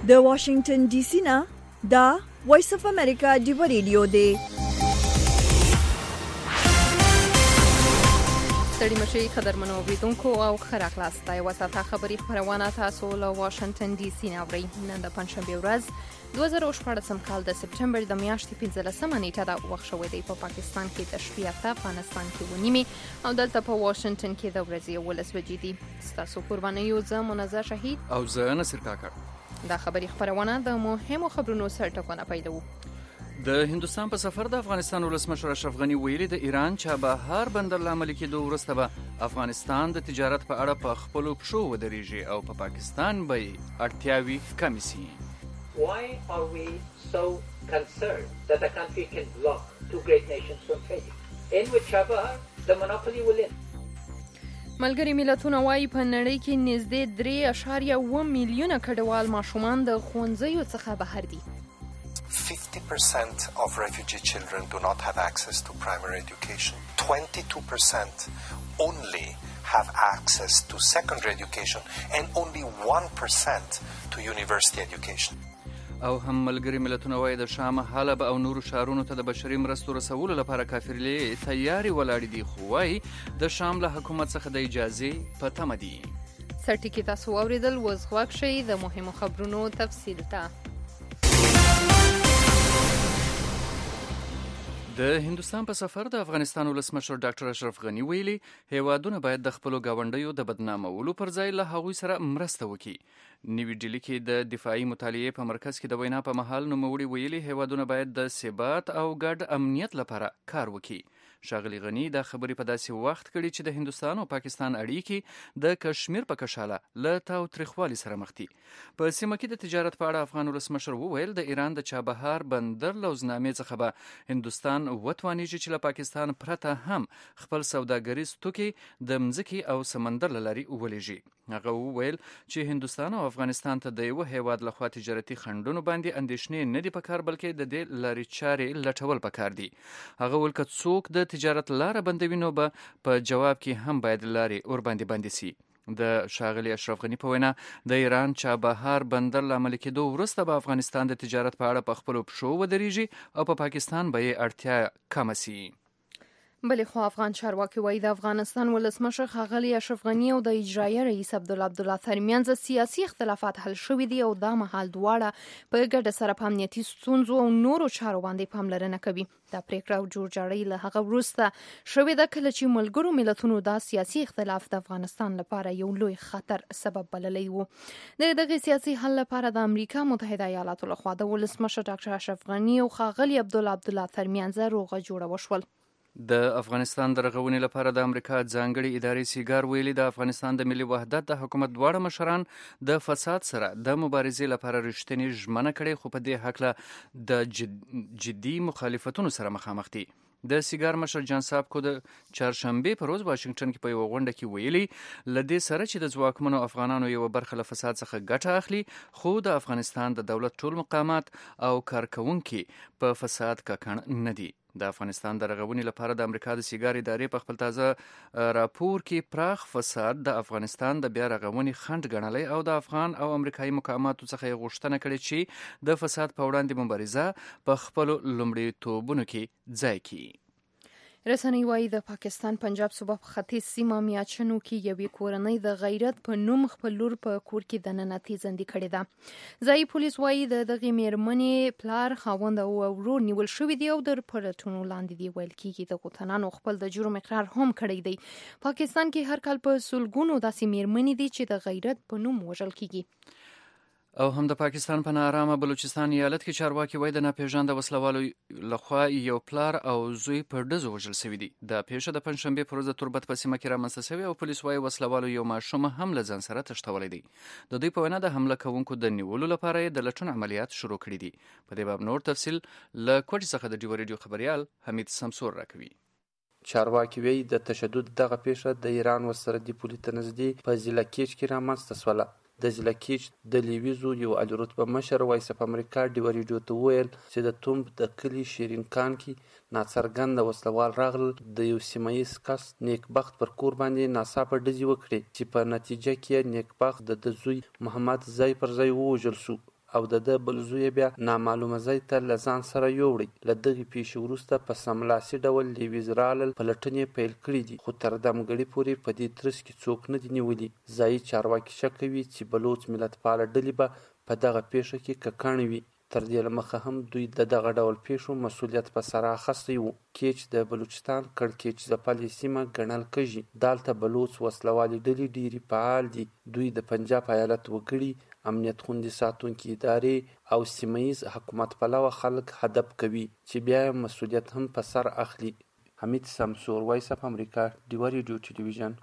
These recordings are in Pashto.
د واشنگټن ډي سي نه دا وایس اف امریکا دی ریډیو دی. ستړي مشي قدرمنو اوریدونکو او ښه راغلاست. یوه ساعته خبري خپرونه تاسو له واشنگټن ډي سي نه اورئ. نن د پنجشنبې ورځ 2014 کال د سپټمبر د میاشتې 15 نیټه دا وخت شوی دی. په پاکستان کې د شپې اته، افغانستان کې 9 او دلته په واشنگټن کې د ورځې 11 بجې دي. ستاسو قرباني یو زه منزه شهید او زه نصر کاکړ. دا خبري خپرونه د مهمو خبرونو سرټکونه پیلوو. د هندوستان په سفر د افغانستان ولسمشر اشرف غني ویلي د ایران چابهار بندر له عملي کېدو وروسته به افغانستان د تجارت په اړه په خپلو پښو ودرېږي او په پاکستان به اړتیاوې کمې سي. Why are we so concerned that a country can block two great nations from trading? In with Chabahar, the monopoly will end. ملګری ملتونه وايي په نړۍ کې نږدې 3.1 میلیونه کډوال ماشومان د ښوونځیو څخه بهر دي. 50% of refugee children do not have access to primary education. 22% only have access to secondary education and only 1% to university education. او هم ملګری ملتونه وايي د شام، حلب او نورو ښارونو ته د بشري مرستو رسولو لپاره کافرلې تیاري ولاړې دي، خو وايي د شام له حکومت څخه د اجازې په تمه دي. سرټکی تاسو اوریدل، وز غوږ شئ د مهمو خبرونو تفصیل ته. د هندوستان په سفر د افغانستان ولسمشر ډاکټر اشرف غني ویلي هیوادونه باید د خپلو ګاونډیو د بدنامولو پر ځای له هغوی سره مرسته وکړي. نیوي ډیلي کې د دفاعي مطالعې په مرکز کې د وینا په مهال نوموړي ویلي هیوادونه باید د ثبات او ګډ امنیت لپاره کار وکړي. ښاغلي غني دا خبرې په داسې وخت کړي چې د هندوستان او پاکستان اړیکې د کشمیر په کشاله له تاوتریخوالي سره مخ دي. په سیمه کې د تجارت په اړه افغان ولسمشر وویل د ایران د چابهار بندر لوزنامې څخه به هندوستان وتوانیږي چې له پاکستان پرته هم خپل سوداګریز توکي د مځکې او سمندر له لارې ولیږي. هغه وویل چې هندوستان او افغانستان ته د یوه هیواد لخوا تجارتي خنډونو باندې اندېښنې نه دي پکار، بلکې د دې لارې چارې لټول پکار دي. هغه وویل که څوک د تجارت لاره بندوي نو به په جواب کې هم باید لارې ورباندې بندې سي. د ښاغلي اشرف غني په وینا د ایران چابهار بندر له عملي کېدو وروسته به افغانستان د تجارت په اړه په خپلو پښو ودرېږي او په پاکستان به یې اړتیا کمه سي. بلې خو افغان چارواکي وایي د افغانستان ولسمشر ښاغلي اشرف غني او د اجرایه رئیس عبدالله ترمنځ سیاسي اختلافات حل شوي دي او دا مهال دواړه په ګډه سره په امنیتي ستونزو او نورو چارو باندې پاملرنه کوي. دا پریکړه او جوړجاړی له هغه وروسته شوې ده کله چې ملګرو ملتونو دا سیاسي اختلاف د افغانستان لپاره یو لوی خطر سبب بللی و. د دغه سیاسي حل لپاره د امریکا متحده ایالاتو لخوا د ولسمشر ډاکټر اشرف غني او ښاغلي عبدالله ترمنځ روغه جوړه وشول. د افغانستان د رغونې لپاره د امریکا ځانګړي ادارې سیګار ویلي د افغانستان د ملي وحدت د حکومت دواړه مشران د فساد سره د مبارزې لپاره رښتینې ژمنه کړې، خو په دې هکله د جدي مخالفتونو سره مخامخ دي. د سیګار مشر جان سابکو د چهارشنبې په روز واشنگټن کې په یوه غونډه کې ویلي له دې سره چې د ځواکمنو افغانانو یوه برخه له فساد څخه ګټه اخلي، خو د افغانستان د دولت ټول مقامات او کارکوونکي په فساد ککړ نه دي. د افغانستان د رغونې لپاره د امریکا د سیګار ادارې په خپل تازه راپور کې پراخ فساد د افغانستان د بیا رغونې خنډ ګڼلی او د افغان او امریکایي مقاماتو څخه یې غوښتنه کړې چې د فساد په وړاندې مبارزه په خپلو لومړیتوبونو کې ځای کړي. رسنۍ وايي د پاکستان پنجاب صوبه په ختیځ سیمه میاچنو کې یوې کورنۍ د غیرت په نوم خپل لور په کور کې دننه تیزندي کړې ده. ځایي پولیس وايي د دغې میرمنې پلار، خاوند او ورور نیول شوي دي او د پلټنو لاندې دي. ویل کېږي د غوتنانو خپل د جرم اقرار هم کړی دی. پاکستان کې هر کال په سلګونو داسې میرمنې دي چې د غیرت په نوم وژل کېږي. او هم د پاکستان په ناارامه بلوچستان ایالت کې چارواکي وایي د ناپېژانده وسلوالو لخوا یو پلار او زوی په ډزو وژل شوي دي. دا پیښه د پنجشنبې په ورځ د تربت په سیمه کې رامنځته شوې او پولیس وایي وسلوالو یو ماشوم هم له ځان سره تښتولی دی. د دوی په وینا د حمله کوونکو د نیولو لپاره یې د لټون عملیات شروع کړي دي. په دې باب نور تفصیل له کوټې څخه د ډیو ریډیو خبریال حمید سمسور راکوي. چارواکي وایي د تشدد دغه پیښه د ایران وسردي پولې ته نږدې په ضلع کیچ کې رامنځته شوله. د ضلع کیچ د لیویزو یو عالي رتبه مشر وایس اف امریکا ډیو ریډیو ته وویل چې د تومب د کلي شیرین کان کې ناڅرګنده وسلوال راغلل د یو سیمه ییز کس نیکبخت پر کور باندې ناڅاپه ډزې وکړې چې په نتیجه کې نیکبخت د زوی محمد ځای پر ځای ووژل شو او د بل زوی بیا نامعلومه ځای ته له ځان سره یوړی. له دغې پیښې وروسته په سملاسي ډول لیویز رالل پلټنې پیل کړي دي، خو تر دمګړي پورې په دې ترڅ کې څوک نه دي نیولي. ځایي چارواکي شک کوي چې بلوچ ملتپاله ډلې به په دغه پیښه کې ککړ وي. تر دې لمخه هم دوی د دغه ډول پیښو مسؤلیت په سر اخیستی و. کیچ د بلوچستان کړکیچ ځپلې سیمه ګڼل کېږي. دلته بلوچ وسلوالې ډلې ډېرې فعال دي. دوی د پنجاب ایالت وګړي، امنیت خوندي ساتونکي ادارې او سیمه ییز حکومت پلوه خلک هدف کوي چې بیا یې مسؤلیت هم په سر اخلي. حمید سمسور، وایس اف امریکا، ډیوه ریډیو ټلویزیون،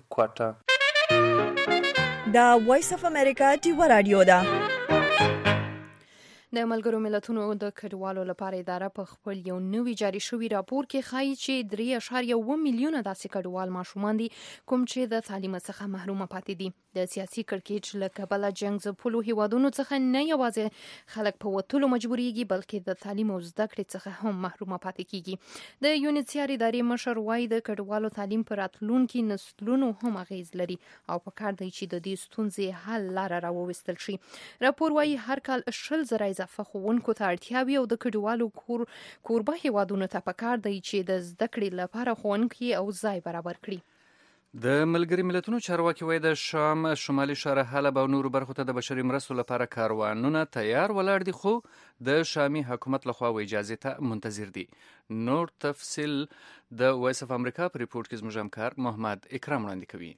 کوټه. دا وایس اف امریکا ډیوه رادیو ده. د ملګرو ملتونو د کډوالو لپاره اداره په خپل یو نوي جاری شوی راپور کې ښایي چې 3.1 میلیونه داسې کډوال ماشومان دي کوم چې د تعلیم څخه محروم پاتې دي. د سیاسي کړکېچ له کبله جنګ ځپلو هیوادونو څخه نه یوازې خلک په وتلو مجبوریږي بلکې د تعلیم او زده کړې څخه هم محروم پاتې کیږي. د یونیسیار ادارې مشر وایي د کډوالو تعلیم پر راتلونکي نسلونو هم اغیز لري او پکار دی چې د دې ستونزې حل لاره راوویستل شي. راپور وایي هر کال 10,000 اضافه ښوونکو ته اړتیا وي او د کډوالو کوربه هیوادونو ته پکار دی چې د زده کړې لپاره ښوونکي او ځای برابر کړي. د ملګري ملتونو چارواکي وایي د شام شمالي شهر حلب او نورو برخو ته د بشري مرستو لپاره کاروانونه تیار ولاړ دي، خو د شامي حکومت لخوا اجازه ته منتظر دي. نور تفصیل د وایس اف امریکا په ریپورت کې زموږ همکار محمد اکرام وړاندې کوي.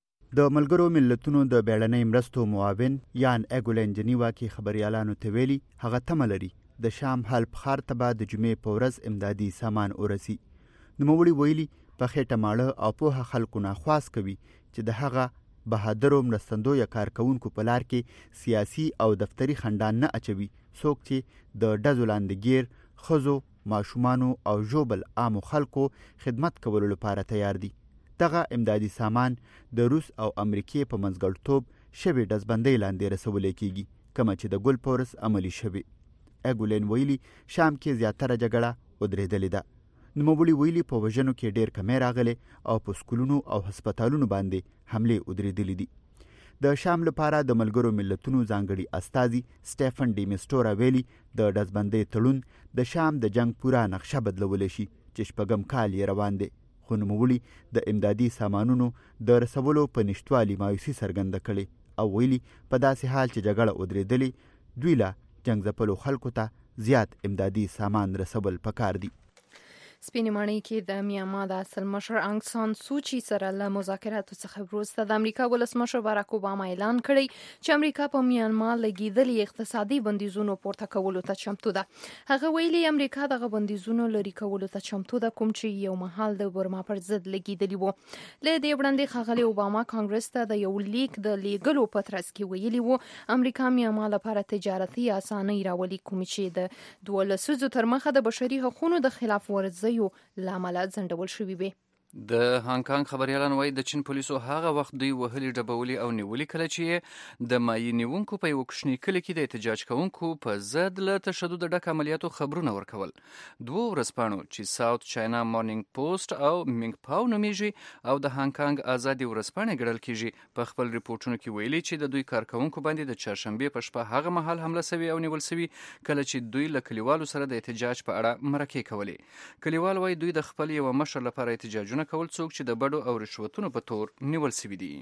د ملګرو ملتونو د بیړنۍ مرستو معاون یان اګولن جنیوا کې خبريالانو ته ویلي هغه تمه لري د شام حلب ښار ته به د جمعې په ورځ امدادي سامان ورسي. نوموړي ویلي په خېټه ماړه او پوهه خلکو نه خواست کوي چې د هغه بهادرو مرستندویه کارکونکو په لار کې سیاسي او دفتري خندان نه اچوي، څوک چې د ډزو لاندې ګیر، ښځو، ماشومانو او ژوبل عامو خلکو خدمت کولو لپاره تیار دي. دغه امدادي سامان د روس او امریکې په منځګړتوب شوې ډزبندۍ لاندې رسولی کیږي، کومه چې د ګل پورس عملي شوې. اګولین ویلي شام کې زیاتره جګړه ودرېدلې ده. نوموړي ویلي په وژنو کې ډېر کمی راغلی او په سکولونو او هسپتالونو باندې حملې ودرېدلې دي. د شام لپاره د ملګرو ملتونو ځانګړي استازي سټیفن ډي میسټورا ویلي د ډزبندۍ تړون د شام د جنگ پوره نقشه بدلولی شي چې شپږم کال یې روان دی. خو نوموړي د امدادي سامانونو د رسولو په نشتوالي مایوسي څرګنده کړې او ویلي په داسې حال چې جګړه ودرېدلې دوی له جنګ ځپلو خلکو ته زیات امدادي سامان رسول پکار دي. سپینې ماڼۍ کې د میانمار د اصل مشر انګ سان سوچي سره له مذاکراتو څخه وروسته د امریکا ولسمشر باراک اوباما اعلان کړی چې امریکا په میانمار لګیدلي اقتصادي بندیزونو پورته کولو ته چمتو ده. هغه ویلي امریکا دغه بندیزونو لرې کولو ته چمتو ده کوم چې یو مهال د برما پر ضد لګیدلي وو. له دې وړاندې ښاغلي اوباما کانګرس ته د یو لیک د لیږلو په ترڅ کې ویلي وو امریکا میانمار لپاره تجارتي اسانۍ راولي کوم چې د 12 لسیزو تر مخه د بشري حقوقو د خلاف ورزۍ لامل ځنډول شوی وي. د هانګ کانګ خبريالان وایي د چین پولیسو هغه وخت دوی وهلي ډبولي او نیولي کله چې د مایي نیونکو په یو کوچني کلي کې د احتجاج کوونکو په ضد له تشدد ډک عملیاتو خبرونه ورکول. دوه ورځپاڼو چې ساوث چاینا مارنینګ پوسټ او مینګ پاو نومیږي او د هانګ کانګ آزادي ورځپاڼې ګڼل کیږي په خپل ریپورتونو کې ویلي چې د دوی کارکونکو باندې د چهارشنبه په شپه هغه مهال حمله سوي او نیول سوي کله چې دوی له کلیوالو سره د احتجاج په اړه مرکې کولې. کلیوال وایي دوی د خپل یو مشر لپاره احتجاجونه کول څوک چې د بډو او رشوتونو په تور نیول شوي دي.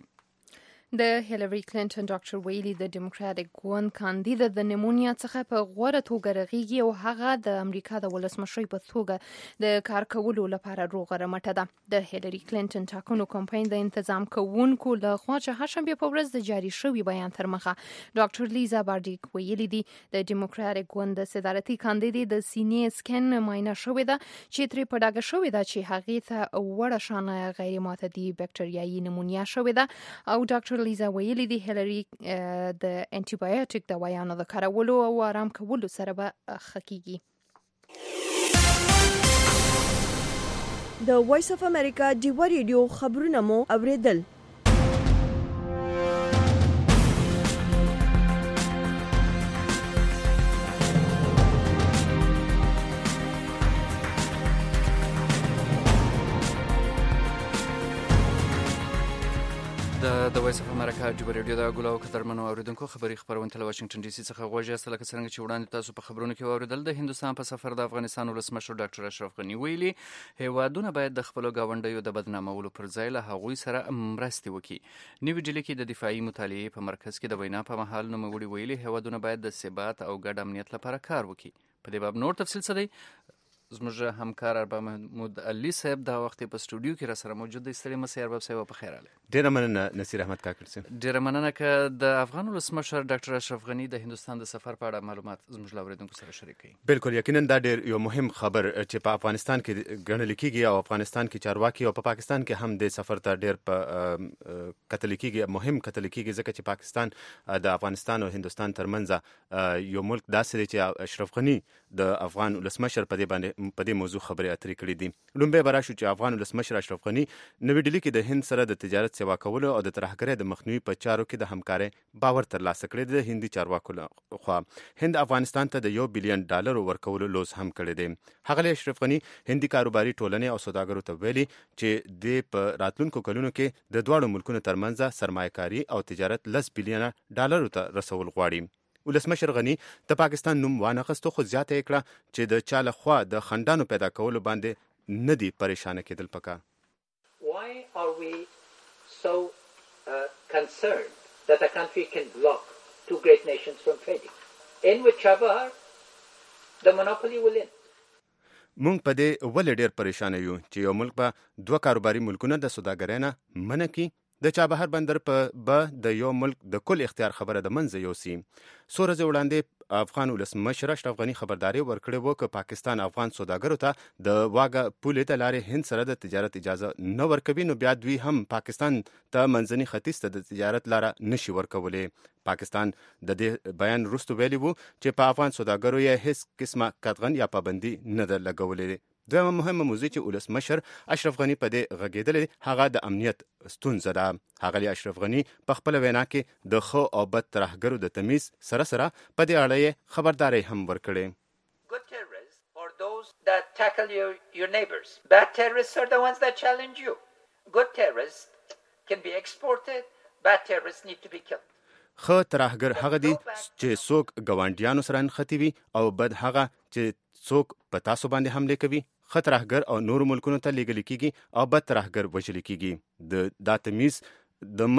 د هیلری کلینټن ډاکټر ویلي د ډیموکراټک ګوند کاندید د نیمونیا څخه په غوره توګه رغیږي او هغه د امریکا د ولسمشر په توګه د کار کولو لپاره روغه رمټه ده. د هیلری کلینټن ټاکنو کمپاین د تنظیم کوونکو له خوا چې هرشنبه په ورځ د جاری شوی بیان تر مخه ډاکټر لیزا باردیک ویلي دي د ډیموکراټک ګوند د صدارتي کاندید د سینې سکن معاینه شوې ده چې ترې په ډاګه شوې ده چې هغې ته وړه شانه غیر معتدي بکټریايي نیمونیا شوې ده او ډاکټر لیزا ویلي دی هیلری د انټي بایوټیک دوايانو د کارولو او آرام کولو سره به خکېږي. د وایس اف امریکا ډیوه ریډیو خبرونه مو اوریدل. د د وایس اف امریکا جبر ریډیو د غلاو قدرمنو اوریدونکو خبري خبرونه تل واشنگټن ډي سي څخه غوښه سره څنګه چې وړاندې تاسو په خبرونو کې اوریدل د هندستان په سفر د افغانستان ولسمشر ډاکټر اشرف غنی ویلي هیوادونه باید د خپل گاونډیو د بدنامولو پر ځای له هغوی سره مرستې وکړي. نیو ډیلی کې د دفاعي مطالعې په مرکز کې د وینا په محل نوموړي ویلي هیوادونه باید د ثبات او ګډ امنیت لپاره کار وکړي. په دې باب نور تفصیل څه دی؟ زموږ همکار ارباب محمود علي صاحب دا وخت په سټوډیو کې را سره موجود دی. ستړي مسئ ارباب صاحب په خیر اله. ډیره مننه نصیر احمد کاکړ صاحب. ډیره مننه که د افغان ولسمشر ډاکټر اشرف غنی د هندستان د سفر په اړه معلومات زموږ له اوریدونکو سره شریک کړي. بالکل یقینا دا ډیر یو مهم خبر چې په افغانستان کې ګڼل کېږي او افغانستان کې چارواکي او په پاکستان کې هم د سفر ته ډیر په کتل کېږي، مهم کتل کېږي ځکه چې پاکستان د افغانستان او هندستان ترمنځ یو ملک داسې دی چې اشرف غنی د افغان ولسمشر په دې موضوع خبرې اترې کړې دي. لومبه براشو چې افغان ولسمشر اشرف غنی نوې ډیلی کې د هند سره د تجارت سیوا کولو او د ترهګرۍ د مخنیوي په چارو کې د همکارۍ باور ترلاسه کړی دی. هندي چارواکو خوا هند افغانستان ته د $1 بلین ورکولو لوز هم کړی دی. هغه اشرف غنی هندي کاروباري ټولنې او سوداګرو ته ویلي چې د په راتلونکو کلونو کې د دواړو ملکونو ترمنځ سرمایه‌کاري او تجارت $10 بلین ته رسول غواړي. ولسمشر غنی د پاکستان نوم وانخستو، خو زیاته کړه چې د چا له خوا د خندانو پیدا کولو باندې نه دی پریشانه کېدل پکار. Why are we so concerned that a country can block two great nations from trading? In whichever the monopoly will end. مونږ په دې ولې ډېر پریشانه یو چې یو ملک به دوه کاروباري ملکونه د سوداګرۍ نه منع کړي. د چابهار بندر به د یو ملک د کل اختیار خبره د منځه یوسي. څو ورځې وړاندې افغان ولسمشر اشرف غنی خبرداري ورکړې وه که پاکستان افغان سوداګرو ته د واګه پولې د لارې هند سره د تجارت اجازه نه ورکوي، نو بیا دوی هم پاکستان ته منځني ختیځ ته د تجارت لاره نشي ورکولی. پاکستان د دې بیان وروسته ویلي وو چې په افغان سوداګرو یې هیڅ قسمه قطغن یا پابندي نه ده لګولې. دویمه مهمه موضوع چې ولسمشر اشرف غنی په دې غږېدلی هغه د امنیت ستونزه ده. ښاغلی اشرف غنی په خپله وینا کې د ښه او بد ترهګرو د تمیز سره سره په دې اړه یې خبرداری هم ورکړې. Good terrorists are those that tackle your neighbors. Bad terrorists are the ones that challenge you. Good terrorists can be exported. Bad terrorists need to be killed. ښه ترهګر هغه دی چې څوک ګاونډیانو سره نښتي وي او بد هغه چې څوک په تاسو باندې حمله کوي. ښه ترهګر او نورو ملکونو ته لیږل کېږي او بد ترهګر وژل کېږي. دا تمیز د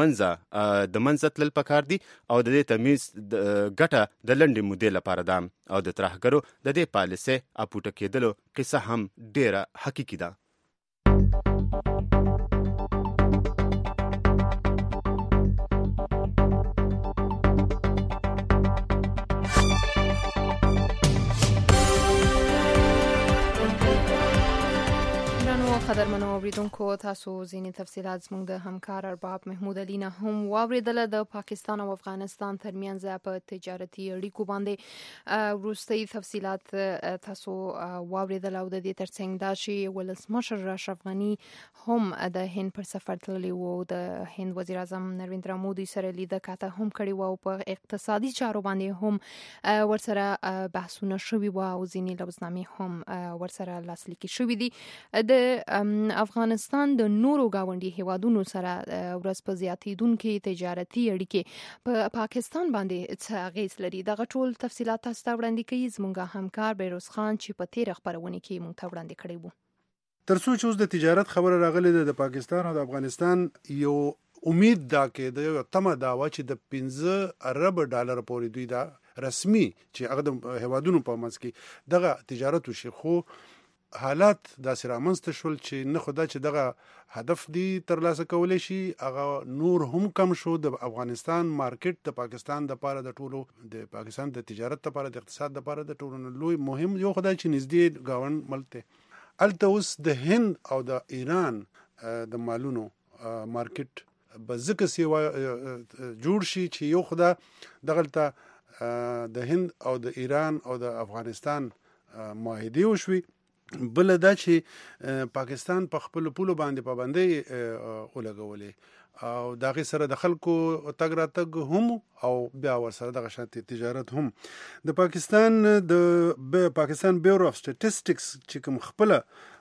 منځه تلل پکار دي او د دې تمیز ګټه د لنډې مودې لپاره ده او د ترهګرو د دې پالیسۍ اپوټه کېدلو قصه هم ډیره حقیقي ده. قدرمنو اوریدونکو، تاسو ځینې تفصیلات زموږ د همکار ارباب محمود علي نه هم واوریدله. د پاکستان او افغانستان ترمنځ په تجارتي اړیکو باندې وروستي تفصیلات تاسو واوریدل او د دې ترڅنګ دا چې ولسمشر اشرف غنی هم د هند پر سفر تللی و، د هند وزیر اعظم نریندرا مودي سره لیده کاته هم کړې و او په اقتصادي چارو باندې هم ورسره بحثونه شوي و او ځینې لوزنامې هم ورسره لاسلیکي شوي دي. د افغانستان د نورو گاونډي هیوادونو سره ورځ په زیاتېدونکې تجارتي اړیکې په پاکستان باندې څه اغیز لري؟ دغه ټول تفصیلات تاسو ته وړاندې کوي زموږ همکار بیروز خان چې په تیره خپرونه کې موږ ته وړاندې کړی وو. تر څو چې اوس د تجارت خبره راغلې ده د پاکستان او د افغانستان یو امید دا کې د یو تمه دا و چې د $15 ارب پورې دوی دا رسمي چې هغه د هیوادونو په منځ کې دغه تجارت وشي، خو حالات داسې رامنځته شول چې نه خدا چې دغه هدف دی ترلاسه کولی شي هغه نور هم کم شو. د افغانستان مارکیټ د پاکستان د پاره د ټولو د پاکستان د تجارت لپاره د اقتصاد لپاره د ټولو لوی مهم یو خدای چې نږدې گاوند ملک ته الته اوس د هند او د ایران د مالونو مارکیټ به ځکه سیوا جوړ شي چې یو خدا دغلته د هند او د ایران او د افغانستان معاهدې وشوي. بل دا چې پاکستان په خپل پولو باندې پابندۍ ولګولې او دغه سره د خلکو تګ راتګ هم او بیا ورسره دغه شانتي تجارت هم. د پاکستان بیورو اف سټټسټکس چې کوم خپل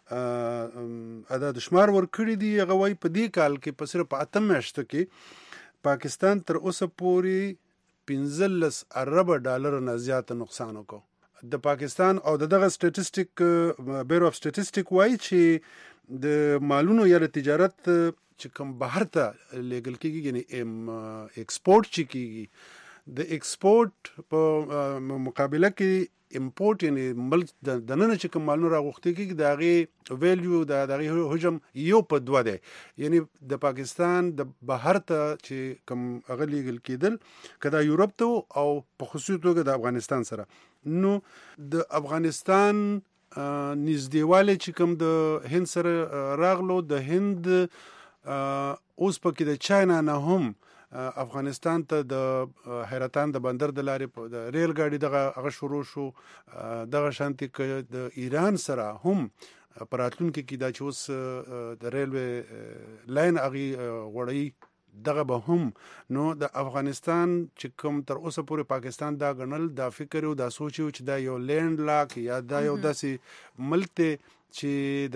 عدد شمار ورکړي دي. هغه وایي په دې کال کې په صرف 8 میاشتو کې پاکستان تر اوسه پورې 15 ارب ډالر نه زیات نقصان وکړ. د پاکستان او دغه سټټیسټیک بیورو اف سټټیسټیک وایي چې د مالونو یا د تجارت چې کوم بهر ته لیګل کیږي یعنی ایکسپورټ چې کیږي د ایکسپورټ په مقابله کې امپورټ یعنی ملک د نن چې کوم مالونه راغوښتي کیږي د هغه ویلیو د هغه حجم یو په 2 دی. یعنی د پاکستان د بهر ته چې کوم هغه لیګل کېدل کدا یورپ ته او په خصوصي توګه د افغانستان سره، نو د افغانستان نږدېواله چې کوم د هند سره راغلو، د هند اوس پکې د چاینا نه هم افغانستان ته د حیرتان د بندر د لارې د ریل ګاډي دغه شروع شو. دغه شانتي د ایران سره هم پراتلونکو کې دا چې اوس د ریلوی لاین اغي وړي دغه به هم. نو د افغانستان چې کوم تر اوسه پورې پاکستان دا غنل دا فکر او دا سوچ چې دا یو لینډ لاک یا دا یو داسې ملک چې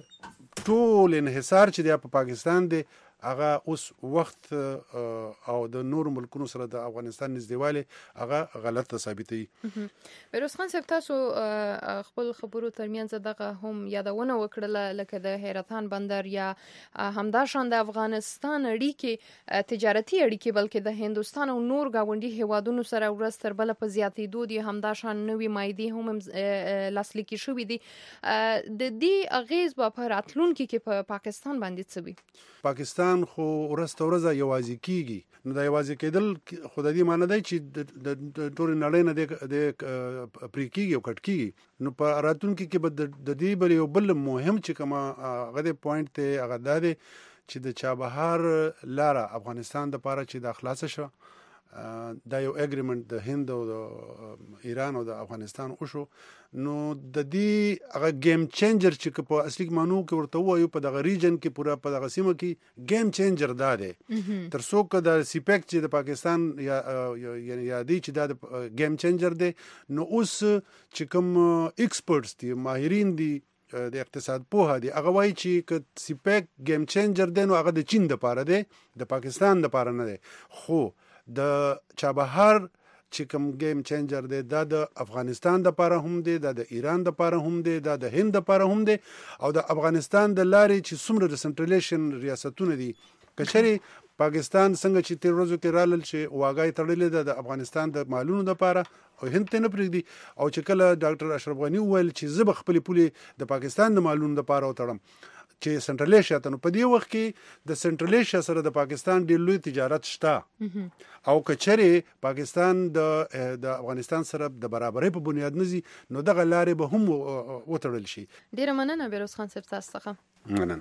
د ټول انحصار چې د پاکستان دی هغه اوس وخت او د نور ملکونو سره د افغانستان نږدېواله هغه غلطه ثابتوي. بیروز خان صاحب، تاسو خپل خبرو ترمنځ دغه هم یادونه وکړه لکه د حیرتان بندر یا همداشان د افغانستان اړیکې تجارتي اړیکې بلکې د هندوستان او نور گاونډي هیوادونو سره ورځ تر بله په زیاتېدو دي. همداشان نوې مایدې هم لاسلیکي شوې دي. د دې اغیز په راتلونکي کې په پاکستان باندې څه وي؟ پاکستان خو ورځ تر ورځه یوازې کیږي. نو دا یوازې کېدل خو د دې معنی دی چې د ټول نړۍ نه د پرې کیږي او کټ کیږي. نو په راتلونکي کې به د دې بل یو بل مهم چې کومه هغه د پوینټ ته هغه دا دی چې د چابهار لاره افغانستان د پاره چې د خلاص شو. دا یو اګریمنت د هند او د ایران او د افغانستان وشو. نو د دې هغه گیم چینجر چې په اصلي مانو کې ورته وایو په دغه ریجن کې پورا په دغه سیمه کې گیم چینجر دا دی. تر څو که د سیپیک چې د پاکستان یا دی چې دا د گیم چینجر دی، نو اوس چې کوم ایکسپرټس دي، ماهرین دي د اقتصاد پوها دي، هغه وایي چې که سیپیک گیم چینجر دی نو هغه د چین د پاره دی، د پاکستان د پاره نه دی. خو د چابهار چې کوم گیم چینجر دی دا د افغانستان د پاره هم دی، دا د ایران د پاره هم دی، دا د هند د پاره هم دی، او د افغانستان د لارې چې څومره د سنټرلیشن ریاستونه دي. کچري پاکستان څنګه چې 13 ورځې کې رالل چې واګای تړلې ده د افغانستان د مالونو د پاره او هند ته نه پرېږدي، او چې کله ډاکټر اشرف غنی وویل چې زه به خپل پولې د پاکستان د مالونو د پاره وتړم چې سنټرل ایشیا ته، نو په دې وخت کې د سنټرل ایشیا سره د پاکستان ډېر لوی تجارت شته. او کچري پاکستان د افغانستان سره د برابرۍ په بنیاد نزي، نو دغه لارې به هم وتړل شي. ډیره مننه بیروز خان صاحب تاسو څخه. مننه.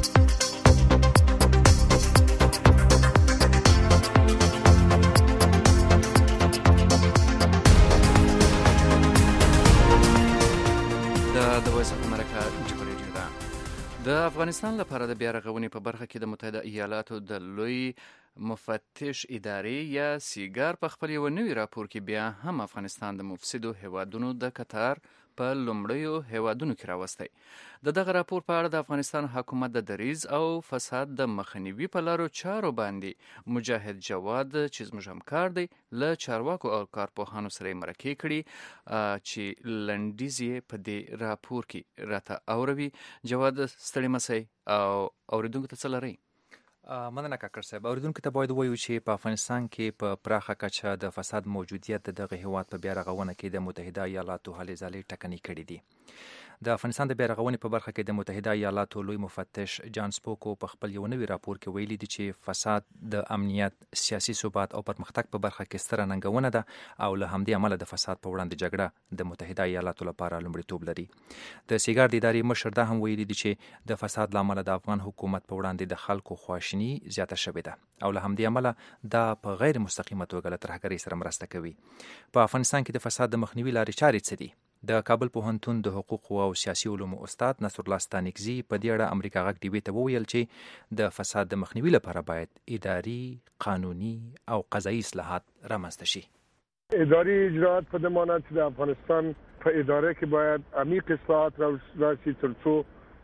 د وایس اف امریکا جبري جدا د افغانستان لپاره د بیا رغونې په برخه کې د متحده ایالاتو د لوی مفتش ادارې یا سیګار په خپل یو نوی راپور کې بیا هم افغانستان د مفسدو هیوادونو د قطار په لومړیو هیوادونو کې راوستی. دغه راپور په اړه د افغانستان حکومت د دریز او فساد د مخنیوي په لارو چارو باندې مجاهد جواد چې زموږ همکار دی له چارواکو او کارپوهانو سره مرکې کړي چې لنډیز یې په دې راپور کې راته اوروي. جواد ستړي مسئ او اوریدونکو ته څه لرئ؟ مننه کاکړ صاحب. اوریدونکو ته باید ووایو چې په افغانستان کې په پراخه کچه د فساد موجودیت دغه هیواد په بیا رغونه کې د متحده ایالاتو هلې ځلې ټکنۍ کړي دي. د افغانستان د بیا رغونې په برخه کې د متحده ایالاتو لوی مفتش جان سپوکو په خپل یو نوی راپور کې ویلي دي چې فساد د امنیت، سیاسي ثبات او پرمختګ په برخه کې ستره ننګونه ده او له همدې امله د فساد په وړاندې جګړه د متحده ایالاتو لپاره لومړیتوب لري. د سیګار د ادارې مشر دا هم ویلي دي چې د فساد له امله د افغان حکومت په وړاندې د خلکو خواشیني زیاته شوې ده او له همدې امله دا په غیر مستقیمه توګه له ترهګرۍ سره مرسته کوي. په افغانستان کې د فساد د مخنیوي لارې چارې څه دي؟ د کابل پوهنتون د حقوقو او سیاسي علومو استاد نصر الله ستانکزي په دې اړه امریکا غږ ټي وي ته وویل چې د فساد د مخنیوي لپاره باید اداري، قانوني او قضایي اصلاحات رامنځته شي. اداري اجراءات په دې معنی چې د افغانستان په اداره کې باید عمیق اصلاحات راشي ترڅو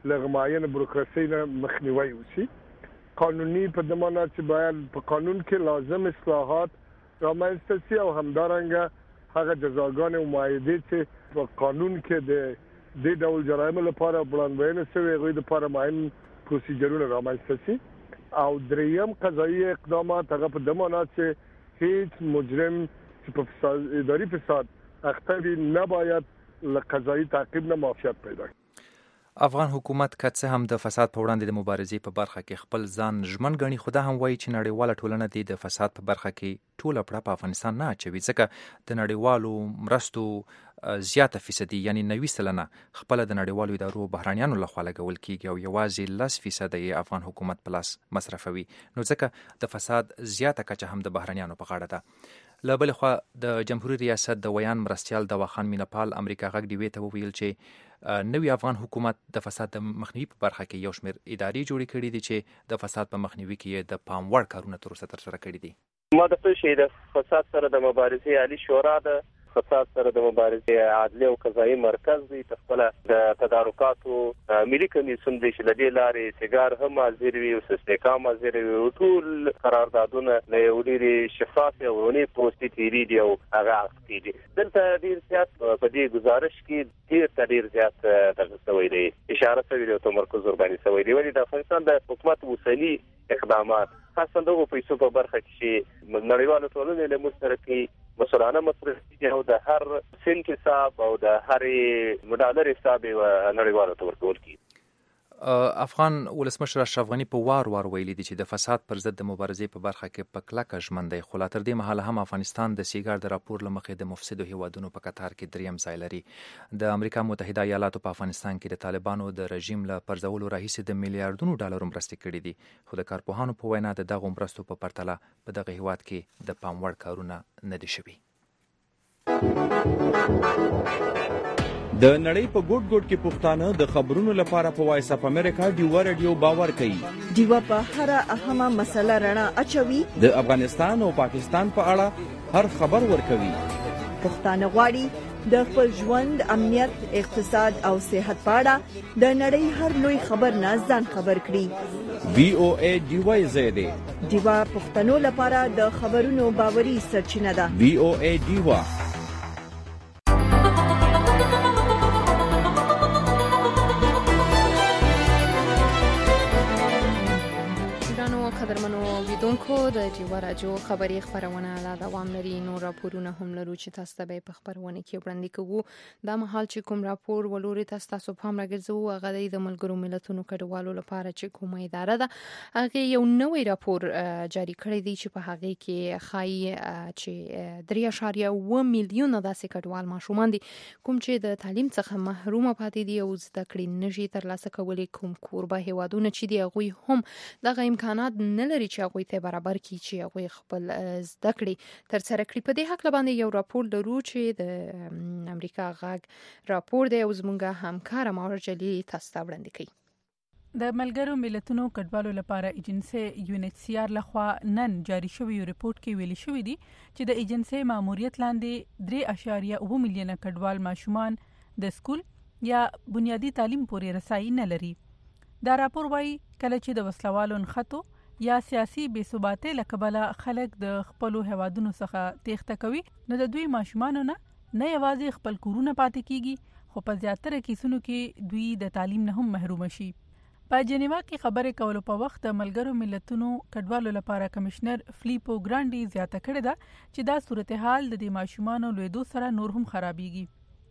لغماین بروکراسي نه مخنیوي وشي. قانوني په دمانه چې باید په قانون کې لازم اصلاحات رامنځته شي او همدارنګه هغه جزاګانې او معاهدې چې په قانون کې د دې ډول جرایمو لپاره وړاندوینه شوی هغوی لپاره معین پروسیجرونه رامنځته شي. او دریم قضایي اقدامات هغه په دمانه چې هیڅ مجرم چې په اداري فساد اخته وي نباید له قضایي تعقیب نه معافیت پیدا کړي. افغان حکومت که څه هم د فساد په وړاندې د مبارزې په برخه کې خپل ځان ژمن ګڼي، خو دا هم وایي چې نړیواله ټولنه دې د فساد په برخه کې ټوله پړه په افغانستان نه اچوي، ځکه د نړیوالو مرستو زیاته فیصدي یعنی 90% خپل د نړیوالو ادارو بهرانیانو لخوا لګول کیږي او یوازې 10% یې افغان حکومت په لاس مصرفوي، نو ځکه د فساد زیاته کچه هم د بهرانیانو په غاړه ده. له بلې خوا د جمهوریت ریاست د ویان مرستیال دواخان مینپال امریکا غږ ډیوې ته وویل چې نوی افغان حکومت د فساد د مخنیوي په برخه کې یو شمېر ادارې جوړې کړي دي چې د فساد په مخنیوي کې د پام وړ کارونه تر اوسه ترسره کړي دي. ما د څه شي د فساد سره د مبارزې عالی شورا د فساد سره د مبارزې عدلي او قضایي مرکز دی، خپل د تدارکاتو ملي کمیسیون دی چې د دې لارې سیګار هم حاضر وي او استحکام حاضر وي او ټول قراردادونه له یو ډېرې شفاف او ونې پروسې تیری دی او هغه عقدي دي. دلته ډېر زیات په دې گزارش کې ډېر زیات دغه شوی دی، اشاره شوې ده او تمرکز ورباندې شوی دی، ولې د افغانستان د حکومت اوسني اقدامات خاصه دغه پیسو په برخه کې نړیوالو ټولنې له مشترکي مسؤلانه مصرف دي او د هر سنت حساب او د هر ډالر حساب نړیوالو ته ورکول کیږي. افغان ولسمشر اشرف غني په وار ویلي دي چې د فساد پر ضد د مبارزې په برخه کې په کلکه ژمن دی، خو لا تر دې مهاله هم افغانستان د سیګار د راپور له مخې د مفسدو هیوادونو په قطار کې دریم ځای لري. د امریکا متحده ایالاتو په افغانستان کې د طالبانو د رژیم له پرځولو راهیسې د میلیارډونو ډالرو مرستې کړې دي، خو د کارپوهانو په وینا د دغو مرستو په پرتله په دغه هیواد کې د پام وړ کارونه نه دي شوي. د نړۍ په ګوټ ګوټ کې پښتانه د خبرونو لپاره په وایس اف امریکا ډیوا رادیو باور کوي. ډیوا په هر اهمه مسله رڼا اچوي، د افغانستان او پاکستان په اړه هر خبر ورکوي. پښتانه غواړي د خپل ژوند، امنیت، اقتصاد او صحت په اړه د نړۍ هر لوی خبر نه ځان خبر کړي. وی او ای ډیوا زیاده ډیوا پښتنو لپاره د خبرونو باوري سرچینه ده. وی او ای ډیوا. دونکو د ډیوا راډیو خبري خبرونه لا دوام لري، نو راپورونه هم لرو چې تاسو ته په خبرونه کې وړاندې کوو. دا مهال چې کوم راپور ولوري تاسو په هم راګرځو هغه د ملګرو ملتونو کډوالو لپاره چې کومه اداره ده هغه یو نوې راپور جاری کړی دی چې په هغه کې خایي چې 3.1 میلیون داسې کډوال ماشومان دي کوم چې د تعلیم څخه محروم پاتې دي او زده کړې نشي ترلاسه کولی، کوم کوربه هیوادونه چې دی هغوی هم دغه امکانات نه لري چې هغوی ته برابر کی چې هغوی خپل زده کړې ترسره کړي. په دې حق باندې یو راپور لرو چې د امریکا غږ راپور دی او زموږ همکار ماور جلیلی تاسو ته وړاندې کوي. د ملګرو ملتونو کډوالو لپاره ایجنسی UNHCR لخوا نن جاری شوی ریپورت کې ویلي شوی دی چې د ایجنسی ماموریت لاندې 3.7 میلیونه کډوال ماشومان د سکول یا بنیادی تعلیم پورې رسایي نه لري. دا راپور وايي کله چې د وسلوالو نخښتو یا سیاسي بې ثباتۍ له کبله خلک د خپلو هیوادونو څخه تېښته کوي، نو د دوی ماشومانو نه یوازې خپل کورونه پاتې کیږي خو په زیاتره کیسونو کې دوی د تعلیم نه هم محروم شي. په جنیوا کې خبرې کولو په وخت د ملګرو ملتونو کډوالو لپاره کمشنر فلیپو ګرانډي زیاته کړې ده چې دا صورتحال د دې ماشومانو لویدو سره نور هم خرابېږي.